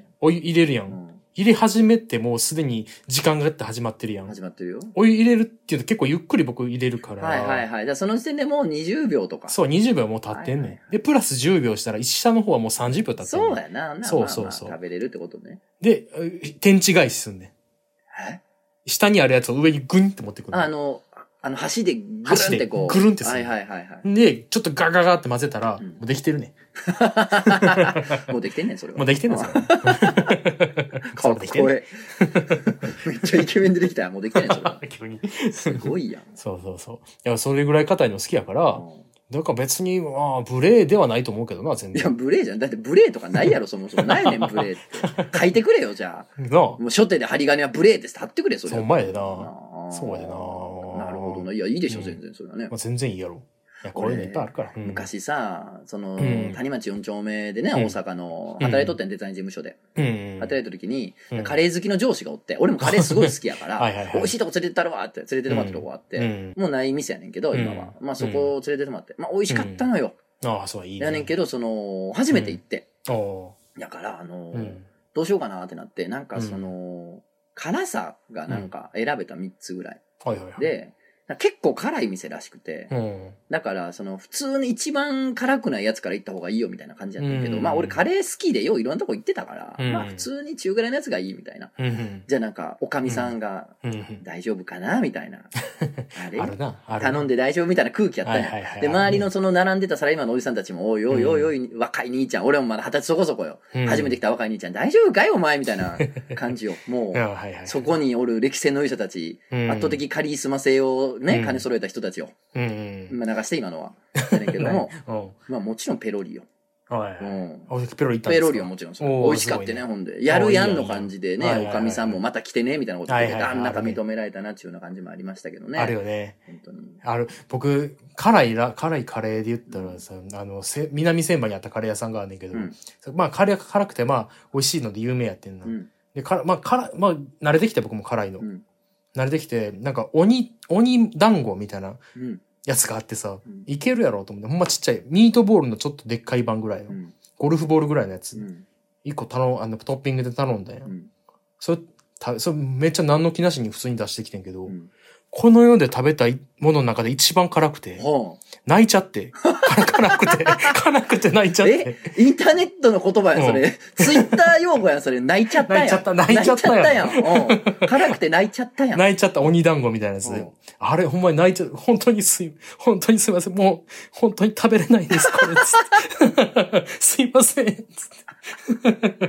お湯入れるやん。入れ始めてもうすでに時間がって始まってるやん。 始まってるよ。 お湯入れるっていうと結構ゆっくり僕入れるから。 はい。じゃあその時点でもう20秒とか。 そう、20秒もう経ってんねん。で、プラス10秒したら、下の方はもう30秒経ってんねん。 そうやな。 そう。 食べれるってことね。 で、天地返しすんねん。下にあるやつを上にグンって持ってくる。 箸でぐるんってこう。 ぐるんってする。 はい。 で、ちょっとガガガって混ぜたら、もうできてるね。 もうできてんねん、それは。 もうできてんねん、それ。 かっこええ。めっちゃイケメン出てきたよ。もうできてんねん、それは。 急に。 すごいやん。 そう。いや、それぐらい硬いの好きやから、だから別に、無礼ではないと思うけどな、全然。 いや、無礼じゃん。だって無礼とかないやろ、そもそも。ないねん、無礼って。書いてくれよ、じゃあ。もう初手で針金は無礼って貼ってくれ、それ。 そう、前でな。そうやな。 なるほどな。いや、いいでしょ、全然、それはね。 全然いいやろ。いや、これいっぱいあるから。 昔さ、谷町4丁目でね、大阪の、働いとってん、デザイン事務所で。働いた時に、カレー好きの上司がおって、俺もカレーすごい好きやから、美味しいとこ連れてったるわって、連れてってもらったとこがあって、もうない店やねんけど、今は。まあそこを連れてってもらって、まあ美味しかったのよ。 そういいね。 やねんけど、初めて行って。だから、どうしようかなってなって、なんか辛さがなんか選べた3つぐらい。で、結構辛い店らしくて、だから普通に一番辛くないやつから行った方がいいよみたいな感じやったけど、まあ俺カレー好きでよういろんなとこ行ってたから、まあ普通に中ぐらいのやつがいいみたいな。じゃあなんかおかみさんが大丈夫かなみたいな。あれ頼んで大丈夫みたいな空気やったんや。で周りの並んでたサラリーマンのおじさんたちも、おい若い兄ちゃん、俺もまだ20歳そこそこよ。初めて来た若い兄ちゃん大丈夫かいお前みたいな感じよ。もうそこにおる歴戦の勇者たち、圧倒的カリスマ性をね、金揃えた人たちを。流して今のは。だけども、まあもちろんペロリよ。 ペロリ行ったんですか？ ペロリはもちろんそう。美味しかってね、ほんで。やるやんの感じでね、おかみさんもまた来てね、みたいなことで、あん中認められたなっていうような感じもありましたけどね。 あるよね。本当に。僕、辛いカレーで言ったらさ、南千葉にあったカレー屋さんがあるんだけど、まあ、カレーが辛くて、まあ、美味しいので有名やってんな。で、まあ、慣れてきて僕も辛いの。慣れてきて、なんか、鬼団子みたいなやつがあってさ、いけるやろうと思って、ほんまちっちゃい、ミートボールのちょっとでっかい版ぐらいの、ゴルフボールぐらいのやつ、一個トッピングで頼んだよ。それめっちゃ何の気なしに普通に出してきてんけど、この世で食べたいものの中で一番辛くて、泣いちゃって、辛くて泣いちゃって。 インターネットの言葉やん、それ。ツイッター用語やん、それ。泣いちゃったやん。 泣いちゃったやん。 辛くて泣いちゃったやん。 泣いちゃった鬼団子みたいなやつで。あれ、ほんまに泣いちゃう。本当にすいません。もう、本当に食べれないです、これ。つって。すいません。つって。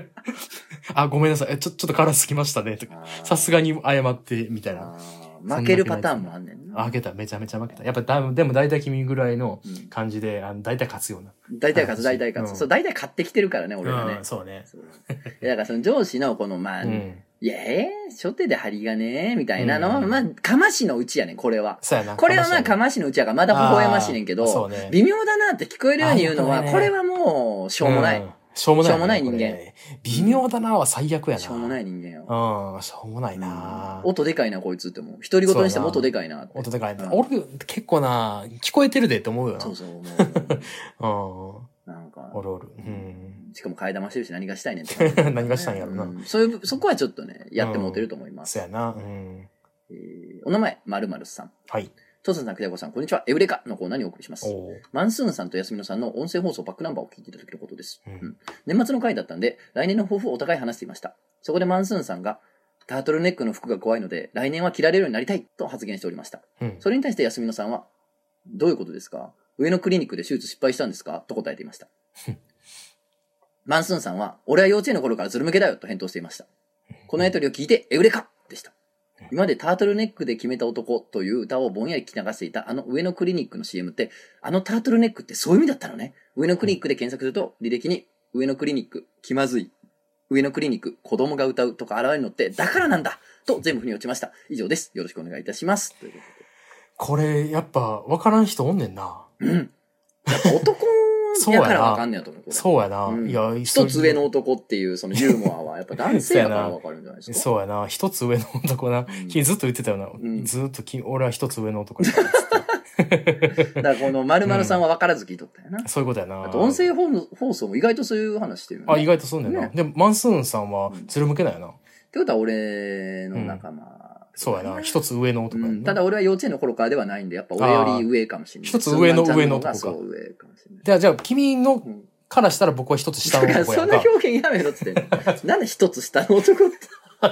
あ、ごめんなさい。ちょっと辛すぎましたね。さすがに謝って、みたいな。 負けるパターンもあんねんな。 負けた。めちゃめちゃ負けた。やっぱでも大体君ぐらいの感じで、大体勝つような。 大体勝つ。そう、大体勝ってきてるからね、俺はね。 そうね。 だからその上司のこの、まあ、いや、初手で針金みたいなのは、まあ、かましのうちやねん、これは。 そうやな。 これはまあ、かましのうちやから、まだ微笑ましいねんけど、微妙だなって聞こえるように言うのは、これはもう、しょうもない。しょうもない人間。 微妙だなは最悪やな。 しょうもない人間よ。 しょうもないな。 音でかいな、こいつっても。独り言にしても音でかいな。 音でかいな。俺、結構な、聞こえてるでって思うよな。 そうそう、 思う。 なんか。 おる。 しかも替え玉してるし何がしたいねんって。 何がしたんやろな。 そこはちょっとね、やってもうてると思います。 そうやな。 お名前、○○さん。 はい。 トツさん、クジャコさん、こんにちは。エウレカのコーナーにお送りします。マンスーンさんとヤスミノさんの音声放送バックナンバーを聞いていた時のことです。年末の回だったんで、来年の抱負をお互い話していました。そこでマンスーンさんが、タートルネックの服が怖いので、来年は着られるようになりたいと発言しておりました。それに対してヤスミノさんは、どういうことですか？上のクリニックで手術失敗したんですか？と答えていました。マンスーンさんは、俺は幼稚園の頃からズル向けだよと返答していました。このやりとりを聞いて、エウレカでした。今までタートルネックで決めた男という歌をぼんやり聞き流していたあの上野クリニックの CM って、あのタートルネックってそういう意味だったのね。上野クリニックで検索すると履歴に上野クリニック気まずい、上野クリニック子供が歌うとか現れるのってだからなんだと全部腑に落ちました。以上です。よろしくお願いいたします。というこれやっぱ分からん人おんねんな。 やっぱ男やから分かんねやと思う。 そうやな。いや、 一つ上の男っていうそのユーモアはやっぱ男性だから分かるんじゃないですか。 そうやな。一つ上の男な。君ずっと言ってたよな。ずっと俺は一つ上の男やからだからこの○○さんは分からず聞いとったよな。 そういうことやな。 あと音声放送も意外とそういう話してるよね。意外とそうねんな。でもマンスーンさんはズル向けないよな。 ってことは俺の仲間。 そうやな。一つ上の男やな。 ただ俺は幼稚園の頃からではないんで、やっぱ俺より上かもしれない。 一つ上の男か。 そう上かもしれない。 じゃあ君のからしたら僕は一つ下の男やんか。 そんな表現やめろっつって。なんで一つ下の男って。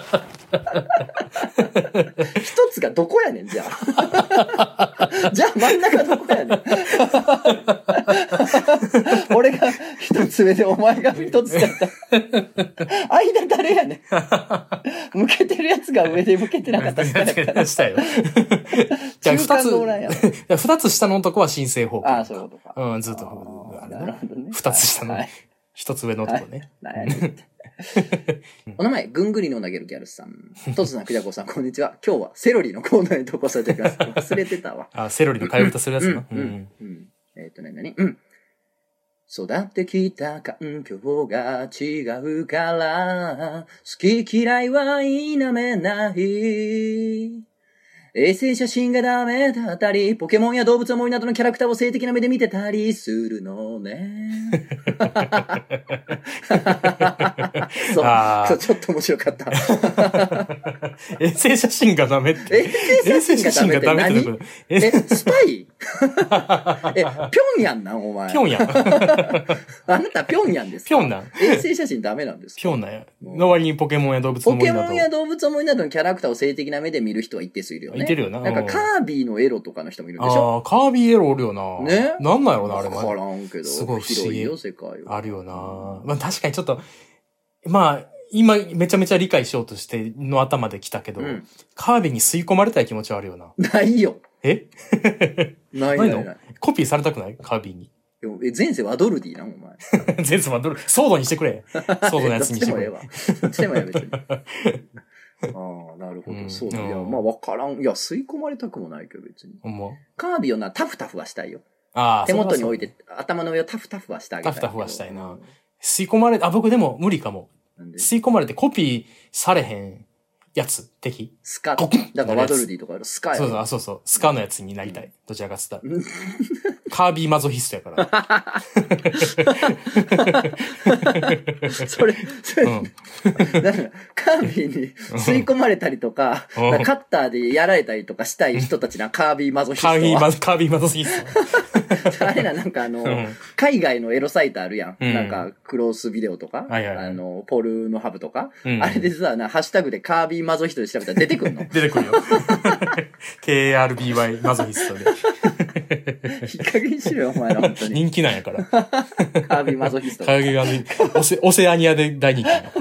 一つがどこやねん、じゃあ。じゃあ真ん中どこやねん。俺が一つ上でお前が一つだった。間誰やねん。向けてるやつが上で向けてなかったら下よ。じゃあ二つ下の男は新生方向。 ああ、そういうことか。 ずっと。なるほどね。二つ下の。一つ上の男ね。 お名前、ぐんぐりの投げるギャルさん。トツさん、クジャコさん、こんにちは。今日はセロリのコーナーに投稿されてください。忘れてたわ。 セロリの替え歌するやつな。 育ってきた環境が違うから、好き嫌いは否めない。衛星写真がダメだったり、ポケモンや動物の森などのキャラクターを性的な目で見てたりするのね。そう、ちょっと面白かった。 衛星写真がダメって。 衛星写真がダメって何？スパイ？ピョンヤンなんお前。 ピョンヤン。 あなたピョンヤンですか？ ピョンなん衛星写真ダメなんですか？ ピョンなんや。の割にポケモンや動物の森など。 ポケモンや動物の森などのキャラクターを性的な目で見る人は一定数いるよね。 いてるよな。 なんかカービィのエロとかの人もいるんでしょ？ カービィエロおるよな。 ね？ なんなんやろな、あれも。わからんけど。 すごい不思議。 世界あるよな。まあ確かにちょっと、まあ、今めちゃめちゃ理解しようとしての頭で来たけど、カービィに吸い込まれたい気持ちはあるよな。 ないよ。 ないの？ コピーされたくないカービィに。 前世ワドルディな、お前。 前世ワドル、ソードにしてくれ。ソードのやつにしてくれ。 どっちでもええわ。どっちでもええ、別に。ああ、なるほど。そうだ。いや、まあわからん。いや、吸い込まれたくもないけど、別に。カービィをな、タフタフはしたいよ。手元に置いて、頭の上をタフタフはしてあげたい。 タフタフはしたいな。吸い込まれ、僕でも無理かも。吸い込まれてコピーされへんやつ、敵。 スカ。だからワドルディとかスカや。 そうそう。スカのやつになりたい。どちらかつったら。カービィマゾヒストやから。 それ、カービィに吸い込まれたりとか、カッターでやられたりとかしたい人たちな、カービィマゾヒスト。カービィマゾヒスト。あれなんか海外のエロサイトあるやん。なんか、クロスビデオとか、ポルノハブとか。あれでさ、ハッシュタグでカービィマゾヒストで調べたら出てくんの？ 出てくるよ。KRBY マゾヒストで。 いい加減しろよ、お前ら、本当に。 人気なんやから。 カービィマゾヒスト。 カービィマゾヒスト。オセアニアで大人気やな。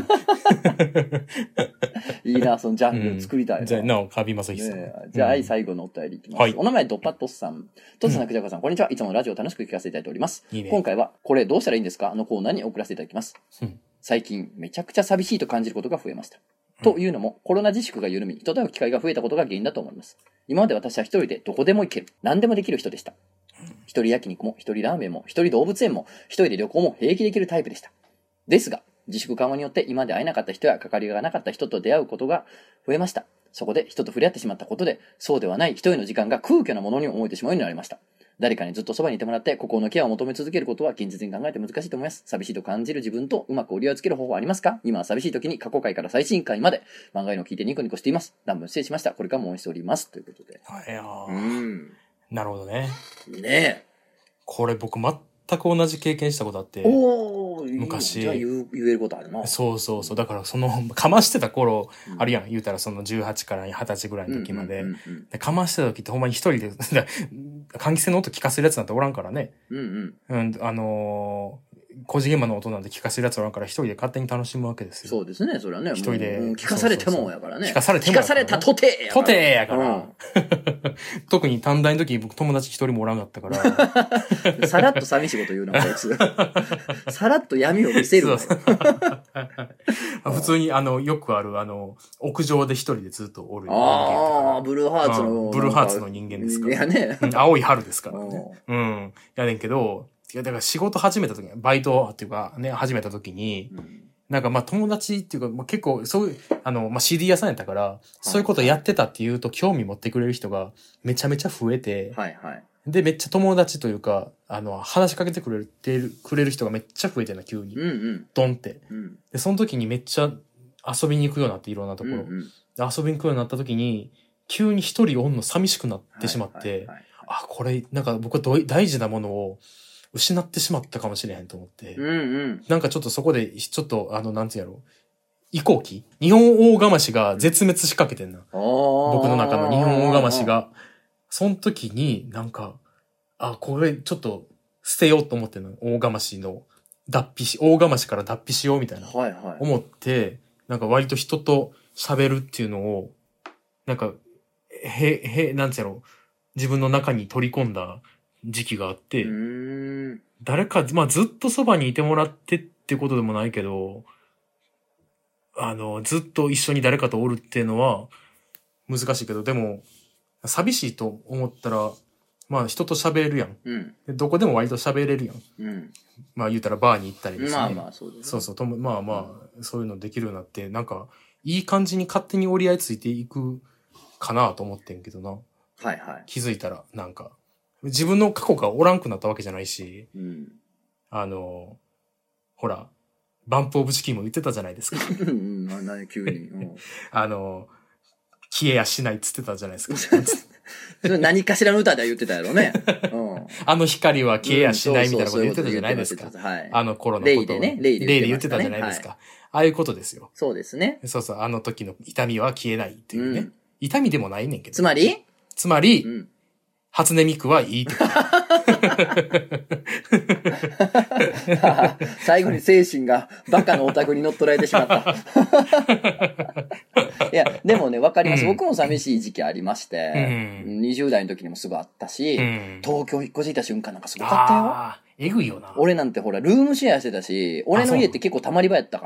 いいな、そのジャンル作りたいな。 じゃあ、カービィマゾヒスト。 じゃあ、最後のお便りいきます。お名前、ドパットスさん。トツナクジャカさん、こんにちは。いつもラジオ楽しく聞かせていただいております。今回は、これどうしたらいいんですか？のコーナーに送らせていただきます。最近、めちゃくちゃ寂しいと感じることが増えました。というのも、コロナ自粛が緩み、人と会う機会が増えたことが原因だと思います。今まで私は一人でどこでも行ける、何でもできる人でした。一人焼肉も、一人ラーメンも、一人動物園も、一人で旅行も平気できるタイプでした。ですが、自粛緩和によって今まで会えなかった人や関わりがなかった人と出会うことが増えました。そこで人と触れ合ってしまったことで、そうではない人への時間が空虚なものに思えてしまうようになりました。誰かにずっとそばにいてもらって心のケアを求め続けることは現実に考えて難しいと思います。寂しいと感じる自分とうまく折り合いをつける方法はありますか？今は寂しい時に過去回から最新回まで漫画の聞いてニコニコしています。乱文失礼しました。これからも応援しております。ということで。 なるほどね。 ねえ。 これ僕全く同じ経験したことあって。昔。 じゃあ言えることあるな。 そう。だからかましてた頃、あるやん。言うたら18から20歳ぐらいの時まで。かましてた時ってほんまに一人で、換気扇の音聞かせるやつなんておらんからね。工事現場の音なんて聞かせるやつおらんから一人で勝手に楽しむわけですよ。 そうですね、それはね。 一人で。 聞かされてもやからね。 聞かされたとてやから。特に短大の時僕友達一人もおらんかったから。 さらっと寂しいこと言うな、こいつ。さらっと闇を見せる。 普通によくある屋上で一人でずっとおる。 ブルーハーツの人間ですから。 いやね。 青い春ですからね。やねんけど、だから仕事始めた時に、バイトっていうかね、始めた時に、なんか友達っていうか、結構そういう、CD 屋さんやったから、そういうことやってたっていうと興味持ってくれる人がめちゃめちゃ増えて、で、めっちゃ友達というか、話しかけてくれる人がめっちゃ増えてるな、急に。ドンって。で、その時にめっちゃ遊びに行くようになって、いろんなところ。遊びに行くようになった時に、急に一人おんの寂しくなってしまって、これ、なんか僕は大事なものを、失ってしまったかもしれへんと思って。なんかちょっとそこで、ちょっとなんていうんやろ。移行期日本大釜しが絶滅しかけてんな。僕の中の日本大釜しが。その時になんか、これちょっと捨てようと思ってんの。大釜しの大釜しから脱皮しようみたいな。思って、なんか割と人と喋るっていうのを、なんか、なんていうやろ。自分の中に取り込んだ時期があって、誰か、ずっとそばにいてもらってってことでもないけど、ずっと一緒に誰かとおるっていうのは難しいけど、でも、寂しいと思ったら、人と喋れるやん。どこでも割と喋れるやん。言うたらバーに行ったりですね。 そうですね。 そう、そういうのできるようになって、なんか、いい感じに勝手に折り合いついていくかなと思ってんけどな。気づいたら、なんか、自分の過去がおらんくなったわけじゃないし、ほら、バンプオブチキンも言ってたじゃないですか。 急に。 消えやしないっつってたじゃないですか。 何かしらの歌では言ってたやろね。 光は消えやしないみたいなこと言ってたじゃないですか。頃のこと。 例でね。 例で言ってたじゃないですか。ああいうことですよ。 そうですね。 そう、あの時の痛みは消えないっていうね。痛みでもないねんけど。 つまり、 初音ミクはいいってこと。 最後に精神がバカのオタクに乗っ取られてしまった。いや、でもね、わかります。僕も寂しい時期ありまして、20代の時にもすぐあったし、東京引っ越していた瞬間なんかすごかったよ。 えぐいよな。 俺なんてほら、ルームシェアしてたし、俺の家って結構たまり場やったから、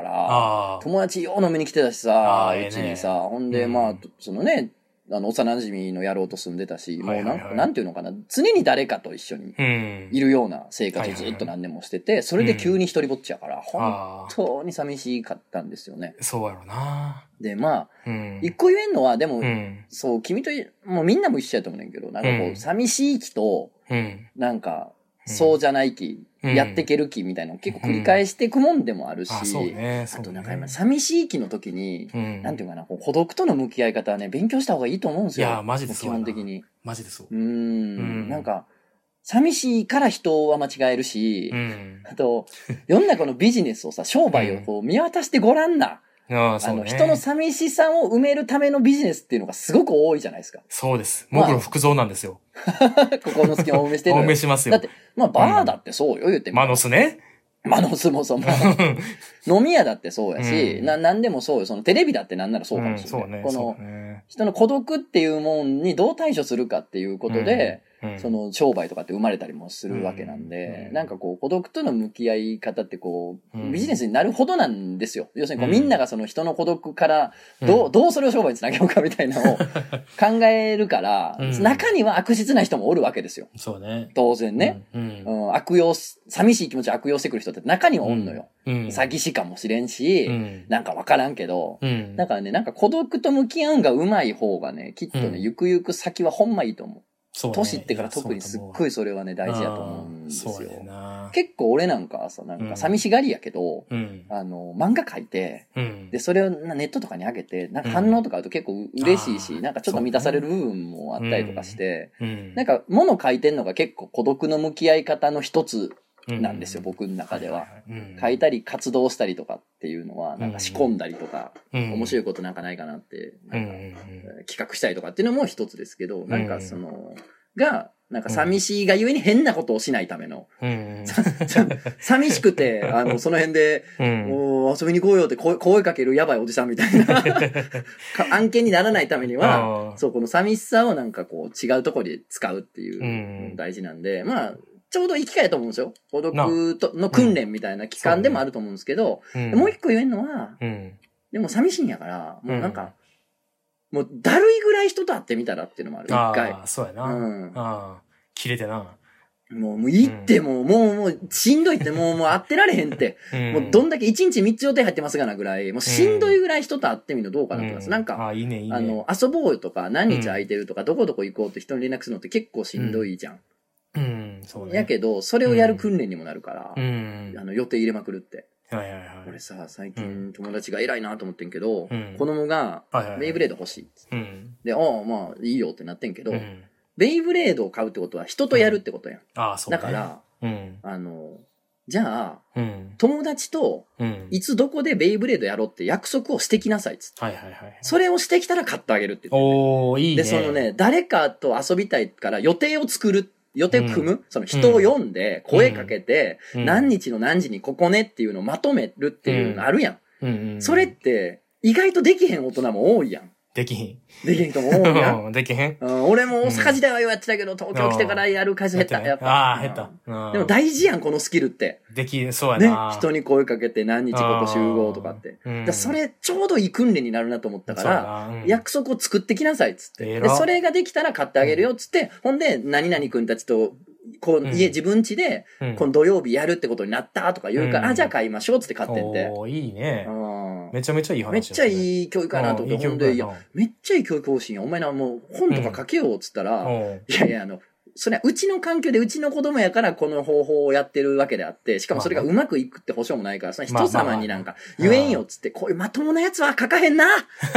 友達よう飲みに来てたしさ、うちにさ、ほんで、まあ、そのね、幼馴染の野郎と住んでたし、もうなんていうのかな、常に誰かと一緒にいるような生活をずっと何年もしてて、それで急に一人ぼっちやから、本当に寂しかったんですよね。 そうやろな。 で、まあ、一個言えんのは、でも、そう、君と、もうみんなも一緒やと思うねんけど、なんかこう、寂しい気と、なんか、そうじゃない気、やってける気みたいなのを結構繰り返していくもんでもあるし、あとなんか今、寂しい気の時に、なんていうかな、孤独との向き合い方はね、勉強した方がいいと思うんですよ。 いや、マジでそう。 基本的に。 マジでそう。 なんか、寂しいから人は間違えるし、あと、世の中のビジネスをさ、商売をこう見渡してごらんな。人の寂しさを埋めるためのビジネスっていうのがすごく多いじゃないですか。 そうです。もぐろ福蔵なんですよ。 ここの隙間を埋めしてるの。 お埋めしますよ。 だって、まあバーだってそうよ、言ってみマノスね。 マノスもそう。飲み屋だってそうやし、なんでもそうよ。そのテレビだってなんならそうかもしれない。この、人の孤独っていうもんにどう対処するかっていうことで、その商売とかって生まれたりもするわけなんで、なんかこう孤独との向き合い方ってこう、ビジネスになるほどなんですよ。要するにこうみんながその人の孤独からどうそれを商売につなげようかみたいなのを考えるから、中には悪質な人もおるわけですよ。 そうね。 当然ね。悪用、寂しい気持ちを悪用してくる人って中にはおんのよ。詐欺師かもしれんし、なんかわからんけど、だからね、なんか孤独と向き合うんがうまい方がね、きっとね、ゆくゆく先はほんまいいと思う。年ってから特にすっごいそれはね、大事やと思うんですよ。結構俺なんかはさ、なんか寂しがりやけど、漫画描いて、で、それをネットとかに上げて、なんか反応とかあると結構嬉しいし、なんかちょっと満たされる部分もあったりとかして、なんか物書いてんのが結構孤独の向き合い方の一つなんですよ、僕の中では。書いたり活動したりとかっていうのは、なんか仕込んだりとか、面白いことなんかないかなって、なんか企画したりとかっていうのも一つですけど、なんかその、なんか寂しいがゆえに変なことをしないための。寂しくて、その辺で、遊びに行こうよって声かけるやばいおじさんみたいな案件にならないためには、そう、この寂しさをなんかこう違うところで使うっていうの大事なんで、まあ、ちょうどいい機会だと思うんですよ。孤独の訓練みたいな期間でもあると思うんですけど、もう一個言えるのは、でも寂しいんやから、もうなんか、もうだるいぐらい人と会ってみたらっていうのもある。一回。 そうやな。切れてな。 もういいってもうしんどいってもう会ってられへんって。もうどんだけ1日3つ予定入ってますがなぐらい、もうしんどいぐらい人と会ってみるのどうかなと思います。なんか、遊ぼうよとか何日空いてるとかどこどこ行こうって人に連絡するのって結構しんどいじゃん。 そうね。 やけど、それをやる訓練にもなるから、予定入れまくるって。俺さ、最近友達が偉いなと思ってんけど、子供がベイブレード欲しい。で、まあいいよってなってんけど、ベイブレードを買うってことは人とやるってことやん。だから、じゃあ、友達といつどこでベイブレードやろうって約束をしてきなさいっつって。それをしてきたら買ってあげるって言って。いいね。で、そのね、誰かと遊びたいから予定を作る。予定を組む、その人を読んで、声かけて、何日の何時にここねっていうのをまとめるっていうのあるやん。それって、意外とできへん大人も多いやん。 できへん。 できへん人も多いやん。 できへん。 俺も大阪時代はようやってたけど、東京来てからやる回数減った。やっぱ。減った。 でも大事やん、このスキルって。 そうやな。 ね。人に声かけて何日ここ集合とかって。それ、ちょうどいい訓練になるなと思ったから、約束を作ってきなさいっつって。で、それができたら買ってあげるよっつって、ほんで、何々くんたちと、こう、自分家で、この土曜日やるってことになったとか言うから、じゃあ買いましょうっつって買ってって。 いいね。めちゃめちゃいい話。 めっちゃいい教育かなと思って、ほんで、いや、めっちゃいい教育方針や。お前な、もう本とか書けようっつったら、いや、それはうちの環境でうちの子供やからこの方法をやってるわけであって、しかもそれがうまくいくって保証もないから、その人様になんか言えんよっつって、こういうまともなやつは書かへんな。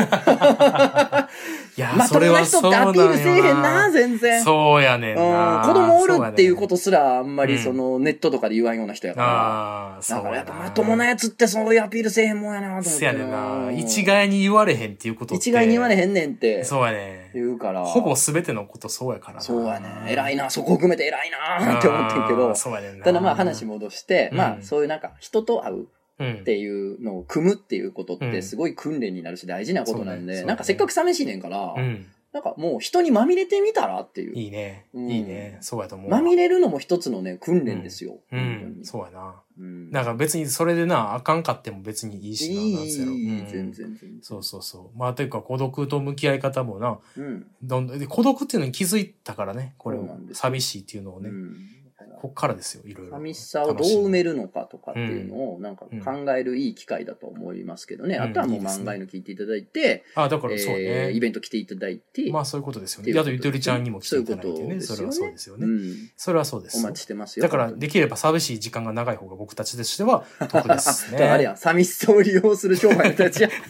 まともな人ってアピールせえへんな、全然。 そうやねんな。 子供おるっていうことすらあんまりそのネットとかで言わんような人やから。だからやっぱまともなやつってそういうアピールせえへんもんやなと思って。 そうやねんな。一概に言われへんっていうことって。 一概に言われへんねんって。 そうやね。 言うから。 ほぼ全てのことそうやからな。 そうやね。偉いな、そこ含めて偉いなって思ってんけど。 そうやねんな。 ただまあ話戻して、まあそういうなんか人と会う。っていうのを組むっていうことってすごい訓練になるし大事なことなんで、なんかせっかく寂しいねんから、 なんかもう人にまみれてみたらっていう。 いいね。いいね。そうやと思う。 まみれるのも一つのね、訓練ですよ。 そうやな。なんか別にそれでな、あかんかっても別にいいしな。 いい、全然。 そう。まあ、というか孤独と向き合い方もな、孤独っていうのに気づいたからね、これを。寂しいっていうのをね。こっからですよ、いろいろ。 寂しさをどう埋めるのかとかっていうのをなんか考えるいい機会だと思いますけどね。あとはもう漫画の聞いていただいて、 だからそうね。 イベント来ていただいて。 まあそういうことですよね。あとゆとりちゃんにも来ていただいてね。それはそうですよね。それはそうです。 お待ちしてますよ。 だからできれば寂しい時間が長い方が僕たちとしては得ですね。 あれや、寂しさを利用する商売のたちや。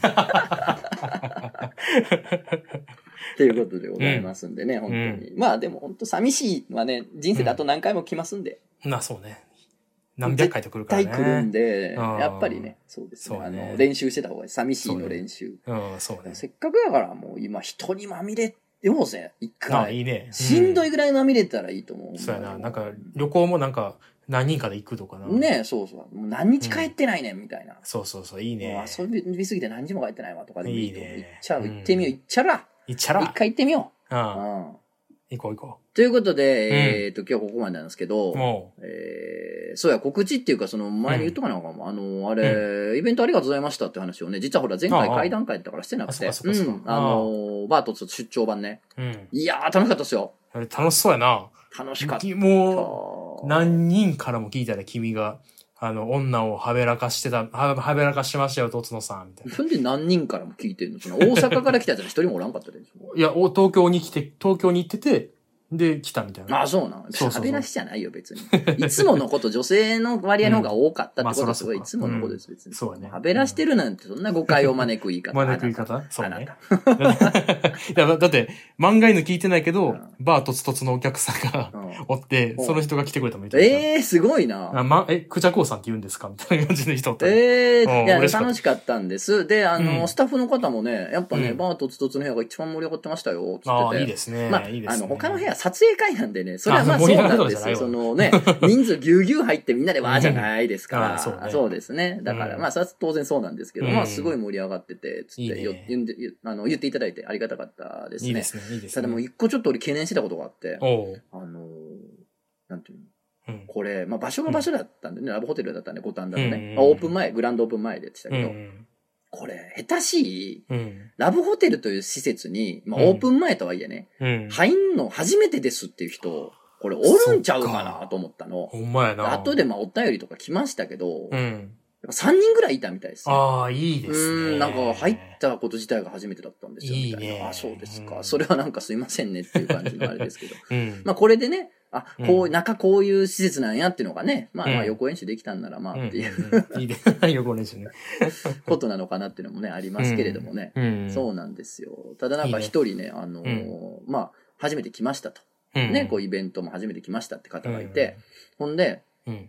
ということでございますんでね、本当に。まあでも本当寂しいのはね、人生であと何回も来ますんで。 そうね。何百回と来るからね。 絶対来るんで、やっぱりね、そうですね。練習してた方がいい。寂しいの練習。 そうね。 せっかくやからもう今人にまみれようぜ、一回。 いいね。 しんどいぐらいまみれたらいいと思う。 そうやな。なんか旅行もなんか何人かで行くとかな。 ねそう。もう何日帰ってないねんみたいな。 そう、いいね。 遊びすぎて何日も帰ってないわとかでもいいと思う。行っちゃう。行ってみよう。行っちゃら。一回行ってみよう。行こう。ということで、今日ここまでなんですけど、そうや、告知っていうか、その前に言っとかなあかんわ。あれ、イベントありがとうございましたって話をね、実はほら前回会談会やったからしてなくて、バート出張版ね。いやー、楽しかったですよ。 楽しそうやな。 楽しかった。 もう、何人からも聞いたら君が、女をはべらかしてましたよ、とつのさん、みたいな。 そんで何人からも聞いてんの？その大阪から来たやつ一人もおらんかったでしょ？ いや、東京に行ってて、で、来たみたいな。 そうなの。はべらしじゃないよ、別に。いつものこと、女性の割合の方が多かったってことはすごい、いつものことです、別に。 そうね。 はべらしてるなんて、そんな誤解を招く言い方。 そうね。だって、漫画犬聞いてないけど、バーとつとつのお客さんがおって、その人が来てくれたみたいな。 すごいな。 クジャコウさんって言うんですかみたいな感じの人おった。 いや、楽しかったんです。で、スタッフの方もね、やっぱね、バーとつとつの部屋が一番盛り上がってましたよ、つってて。 いいですね。 まあ、他の部屋撮影会なんでね、それはまあそうなんですよ。そのね、人数ぎゅうぎゅう入ってみんなでわーじゃないですから。そうですね。だからまあ、それは当然そうなんですけど、まあすごい盛り上がってて、つって言っていただいてありがたかったですね。 いいですね。 ただもう一個ちょっと俺懸念してたことがあって、なんていうのこれ、まあ場所が場所だったんでね、ラブホテルだったんで、五反田のね、オープン前、グランドオープン前でしたけど、これ、下手しい、ラブホテルという施設に、まあオープン前とはいえね、入んの初めてですっていう人、これおるんちゃうかなと思ったの。 ほんまやな。 後でまあお便りとか来ましたけど、やっぱ3人ぐらいいたみたいですね。 いいですね。 なんか入ったこと自体が初めてだったんですよ。みたいな。そうですか。それはなんかすいませんねっていう感じのあれですけど。まあこれでね、こういう施設なんやっていうのがね、まあ予行演習できたんならまあっていう。 いいね。予行演習ね。 ことなのかなっていうのもね、ありますけれどもね。そうなんですよ。ただなんか一人ね、まあ、初めて来ましたと。ね、こうイベントも初めて来ましたって方がいて、ほんで、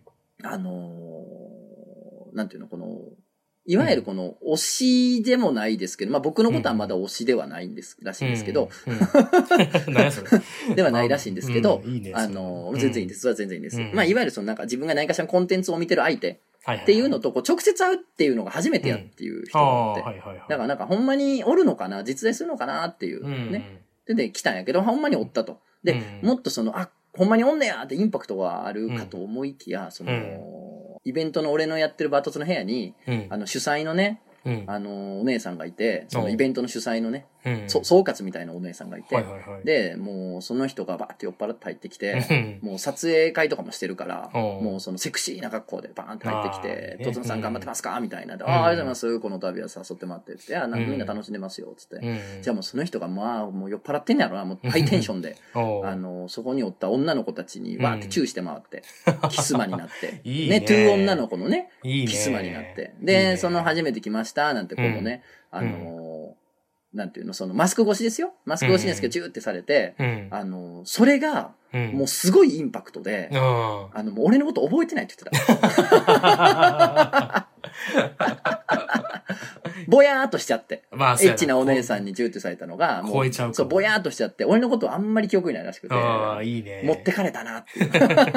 なんていうの、いわゆるこの推しでもないですけど、まあ僕のことはまだ推しではないんですらしいんですけど、 何やそれではないらしいんですけど、全然いいです。それは全然いいです。まあいわゆるそのなんか自分が何かしらのコンテンツを見てる相手っていうのとこう直接会うっていうのが初めてやっていう人がいて、だからなんかほんまにおるのかな、実在するのかなっていうね。で来たんやけど、ほんまにおったと。で、もっとほんまにおんねやってインパクトがあるかと思いきや、イベントの俺のやってるバートツの部屋に、主催のね、お姉さんがいて、そのイベントの主催のね、総括みたいなお姉さんがいて、で、もうその人がバーって酔っ払って入ってきて、もう撮影会とかもしてるから、もうそのセクシーな格好でバーンって入ってきて、とつのさん頑張ってますかみたいな。ありがとうございます。この旅は誘ってもらってって。みんな楽しんでますよ。つって。じゃあもうその人がまあ、もう酔っ払ってんやろな。もうハイテンションで、そこにおった女の子たちにバーってチューして回って、キスマになって。ね、トゥー女の子のね、キスマになって。で、その初めて来ました、なんて子もね、なんていうの、そのマスク越しですよ。マスク越しですけど、チューってされて、それが、もうすごいインパクトで、もう俺のこと覚えてないって言ってた。 ぼやーっとしちゃって。 まあ、 エッチなお姉さんにチューってされたのが、 超えちゃう。 そう、ぼやーっとしちゃって、俺のことあんまり記憶にないらしくて。 ああ、いいね。 持ってかれたなっていう。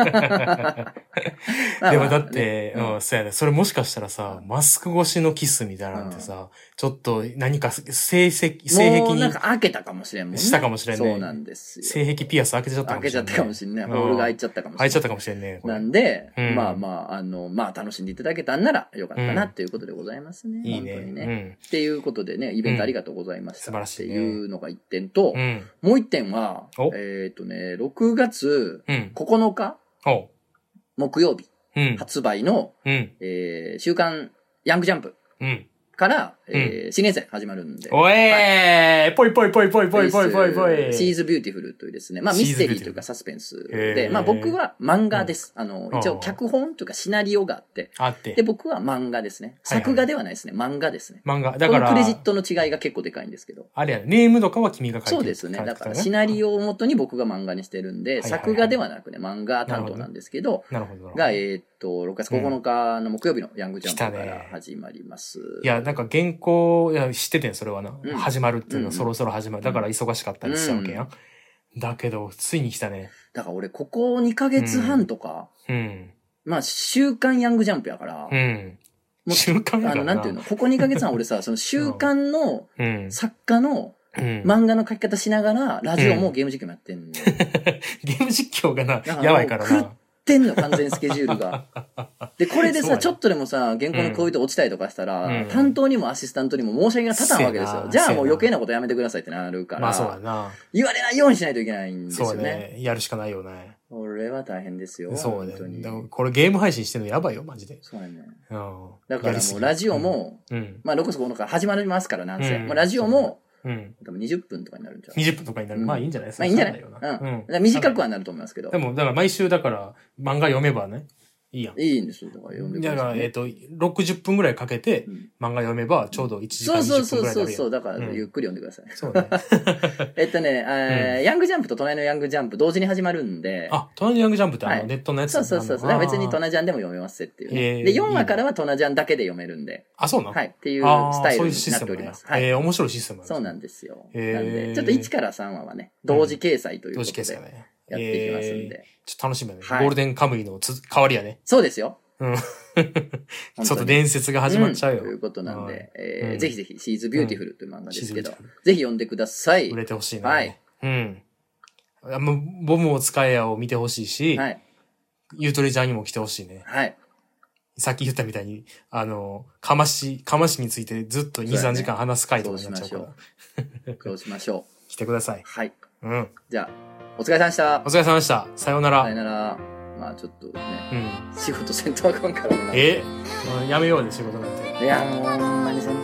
でもだって、そうやね。それもしかしたらさ、マスク越しのキスみたいなんてさ、ちょっと何か性癖に。 なんか開けたかもしれんもんね。 したかもしれんね。 そうなんですよ。 性癖ピアス開けちゃったかもしれんね。 開けちゃったかもしれんね。ホールが開いちゃったかもしれん。 開いちゃったかもしれんね。 なんで、まあ楽しんでいただけたんならよかったなっていうことでございますね。 いいね。 本当にね。っていうことでね、イベントありがとうございました。 素晴らしい。 っていうのが一点と、もう一点は、6月9日、木曜日、発売の、週刊ヤングジャンプから、新連載始まるんで。 おえーぽいぽいぽいぽいぽいぽいぽいぽい。 シーズビューティフルというですね、まあミステリーというかサスペンスで、まあ僕は漫画です。一応脚本というかシナリオがあって、で、僕は漫画ですね。作画ではないですね。漫画ですね。 漫画。だから。 このクレジットの違いが結構でかいんですけど。 あれや、ネームとかは君が書いてる。 そうですね。だからシナリオをもとに僕が漫画にしてるんで、作画ではなくね、漫画担当なんですけど、 なるほど。 が、6月9日の木曜日のヤングジャンプから始まります。 いや、なんか原稿、いや、知っててん、それはな。始まるっていうのはそろそろ始まる。だから忙しかったりしたわけやん。だけど、ついに来たね。 だから俺、ここ2ヶ月半とか、まあ、週刊ヤングジャンプやから、 週刊やからなんていうの、ここ2ヶ月半俺さ、その週刊の作家の漫画の書き方しながら、ラジオもゲーム実況もやってんの。 ゲーム実況がな、やばいからな。 ってんの、完全スケジュールが。で、これでさ、ちょっとでもさ、原稿のこういうと落ちたりとかしたら、担当にもアシスタントにも申し訳が立たんわけですよ。じゃあもう余計なことやめてくださいってなるから。 まあそうだな。 言われないようにしないといけないんですよね。 そうね。やるしかないよね。 これは大変ですよ。 そうね。これゲーム配信してるのやばいよ、マジで。 そうやね。だからもうラジオも、まあ6月9日から始まりますから、なんせ。ラジオも、多分20分とかになるんじゃない ?20 分とかになる。まあいいんじゃないですか。 まあいいんじゃない短くはなると思いますけど。 でも、だから毎週だから漫画読めばね、いいやん。 いいんですよ。だから読んでください。 だから、60分ぐらいかけて漫画読めばちょうど1時間20分ぐらいになる。 そう。だからゆっくり読んでください。そうね。ヤングジャンプと隣のヤングジャンプ同時に始まるんで。 あ、隣のヤングジャンプってネットのやつそう。だから別にトナジャンでも読めますっていう。で、4話からはトナジャンだけで読めるんで。 あ、そうなの？ はい。っていうスタイルになっております。 はい。面白いシステムなんですね。 そうなんですよ。なんで、ちょっと1から3話はね、同時掲載ということで。やっていきますんで。 ちょっと楽しみだね。ゴールデンカムイの代わりやね。 そうですよ。 ちょっと伝説が始まっちゃうよ。 ということなんで、ぜひぜひ、シーズビューティフルという漫画ですけど、ぜひ読んでください。 売れてほしいね。はい。ボムを使えやを見てほしいし、ユートレジャーにも来てほしいね。 はい。 さっき言ったみたいに、かましについてずっと2、3時間話す回とかになっちゃうから。 そうしましょう。 来てください。 はい。じゃあ、お疲れ様でした。 お疲れ様でした。さようなら。 さようなら。まあちょっとね、仕事せんとあかんからな。 やめようね、仕事なんて。 いや、もうほんまにせんと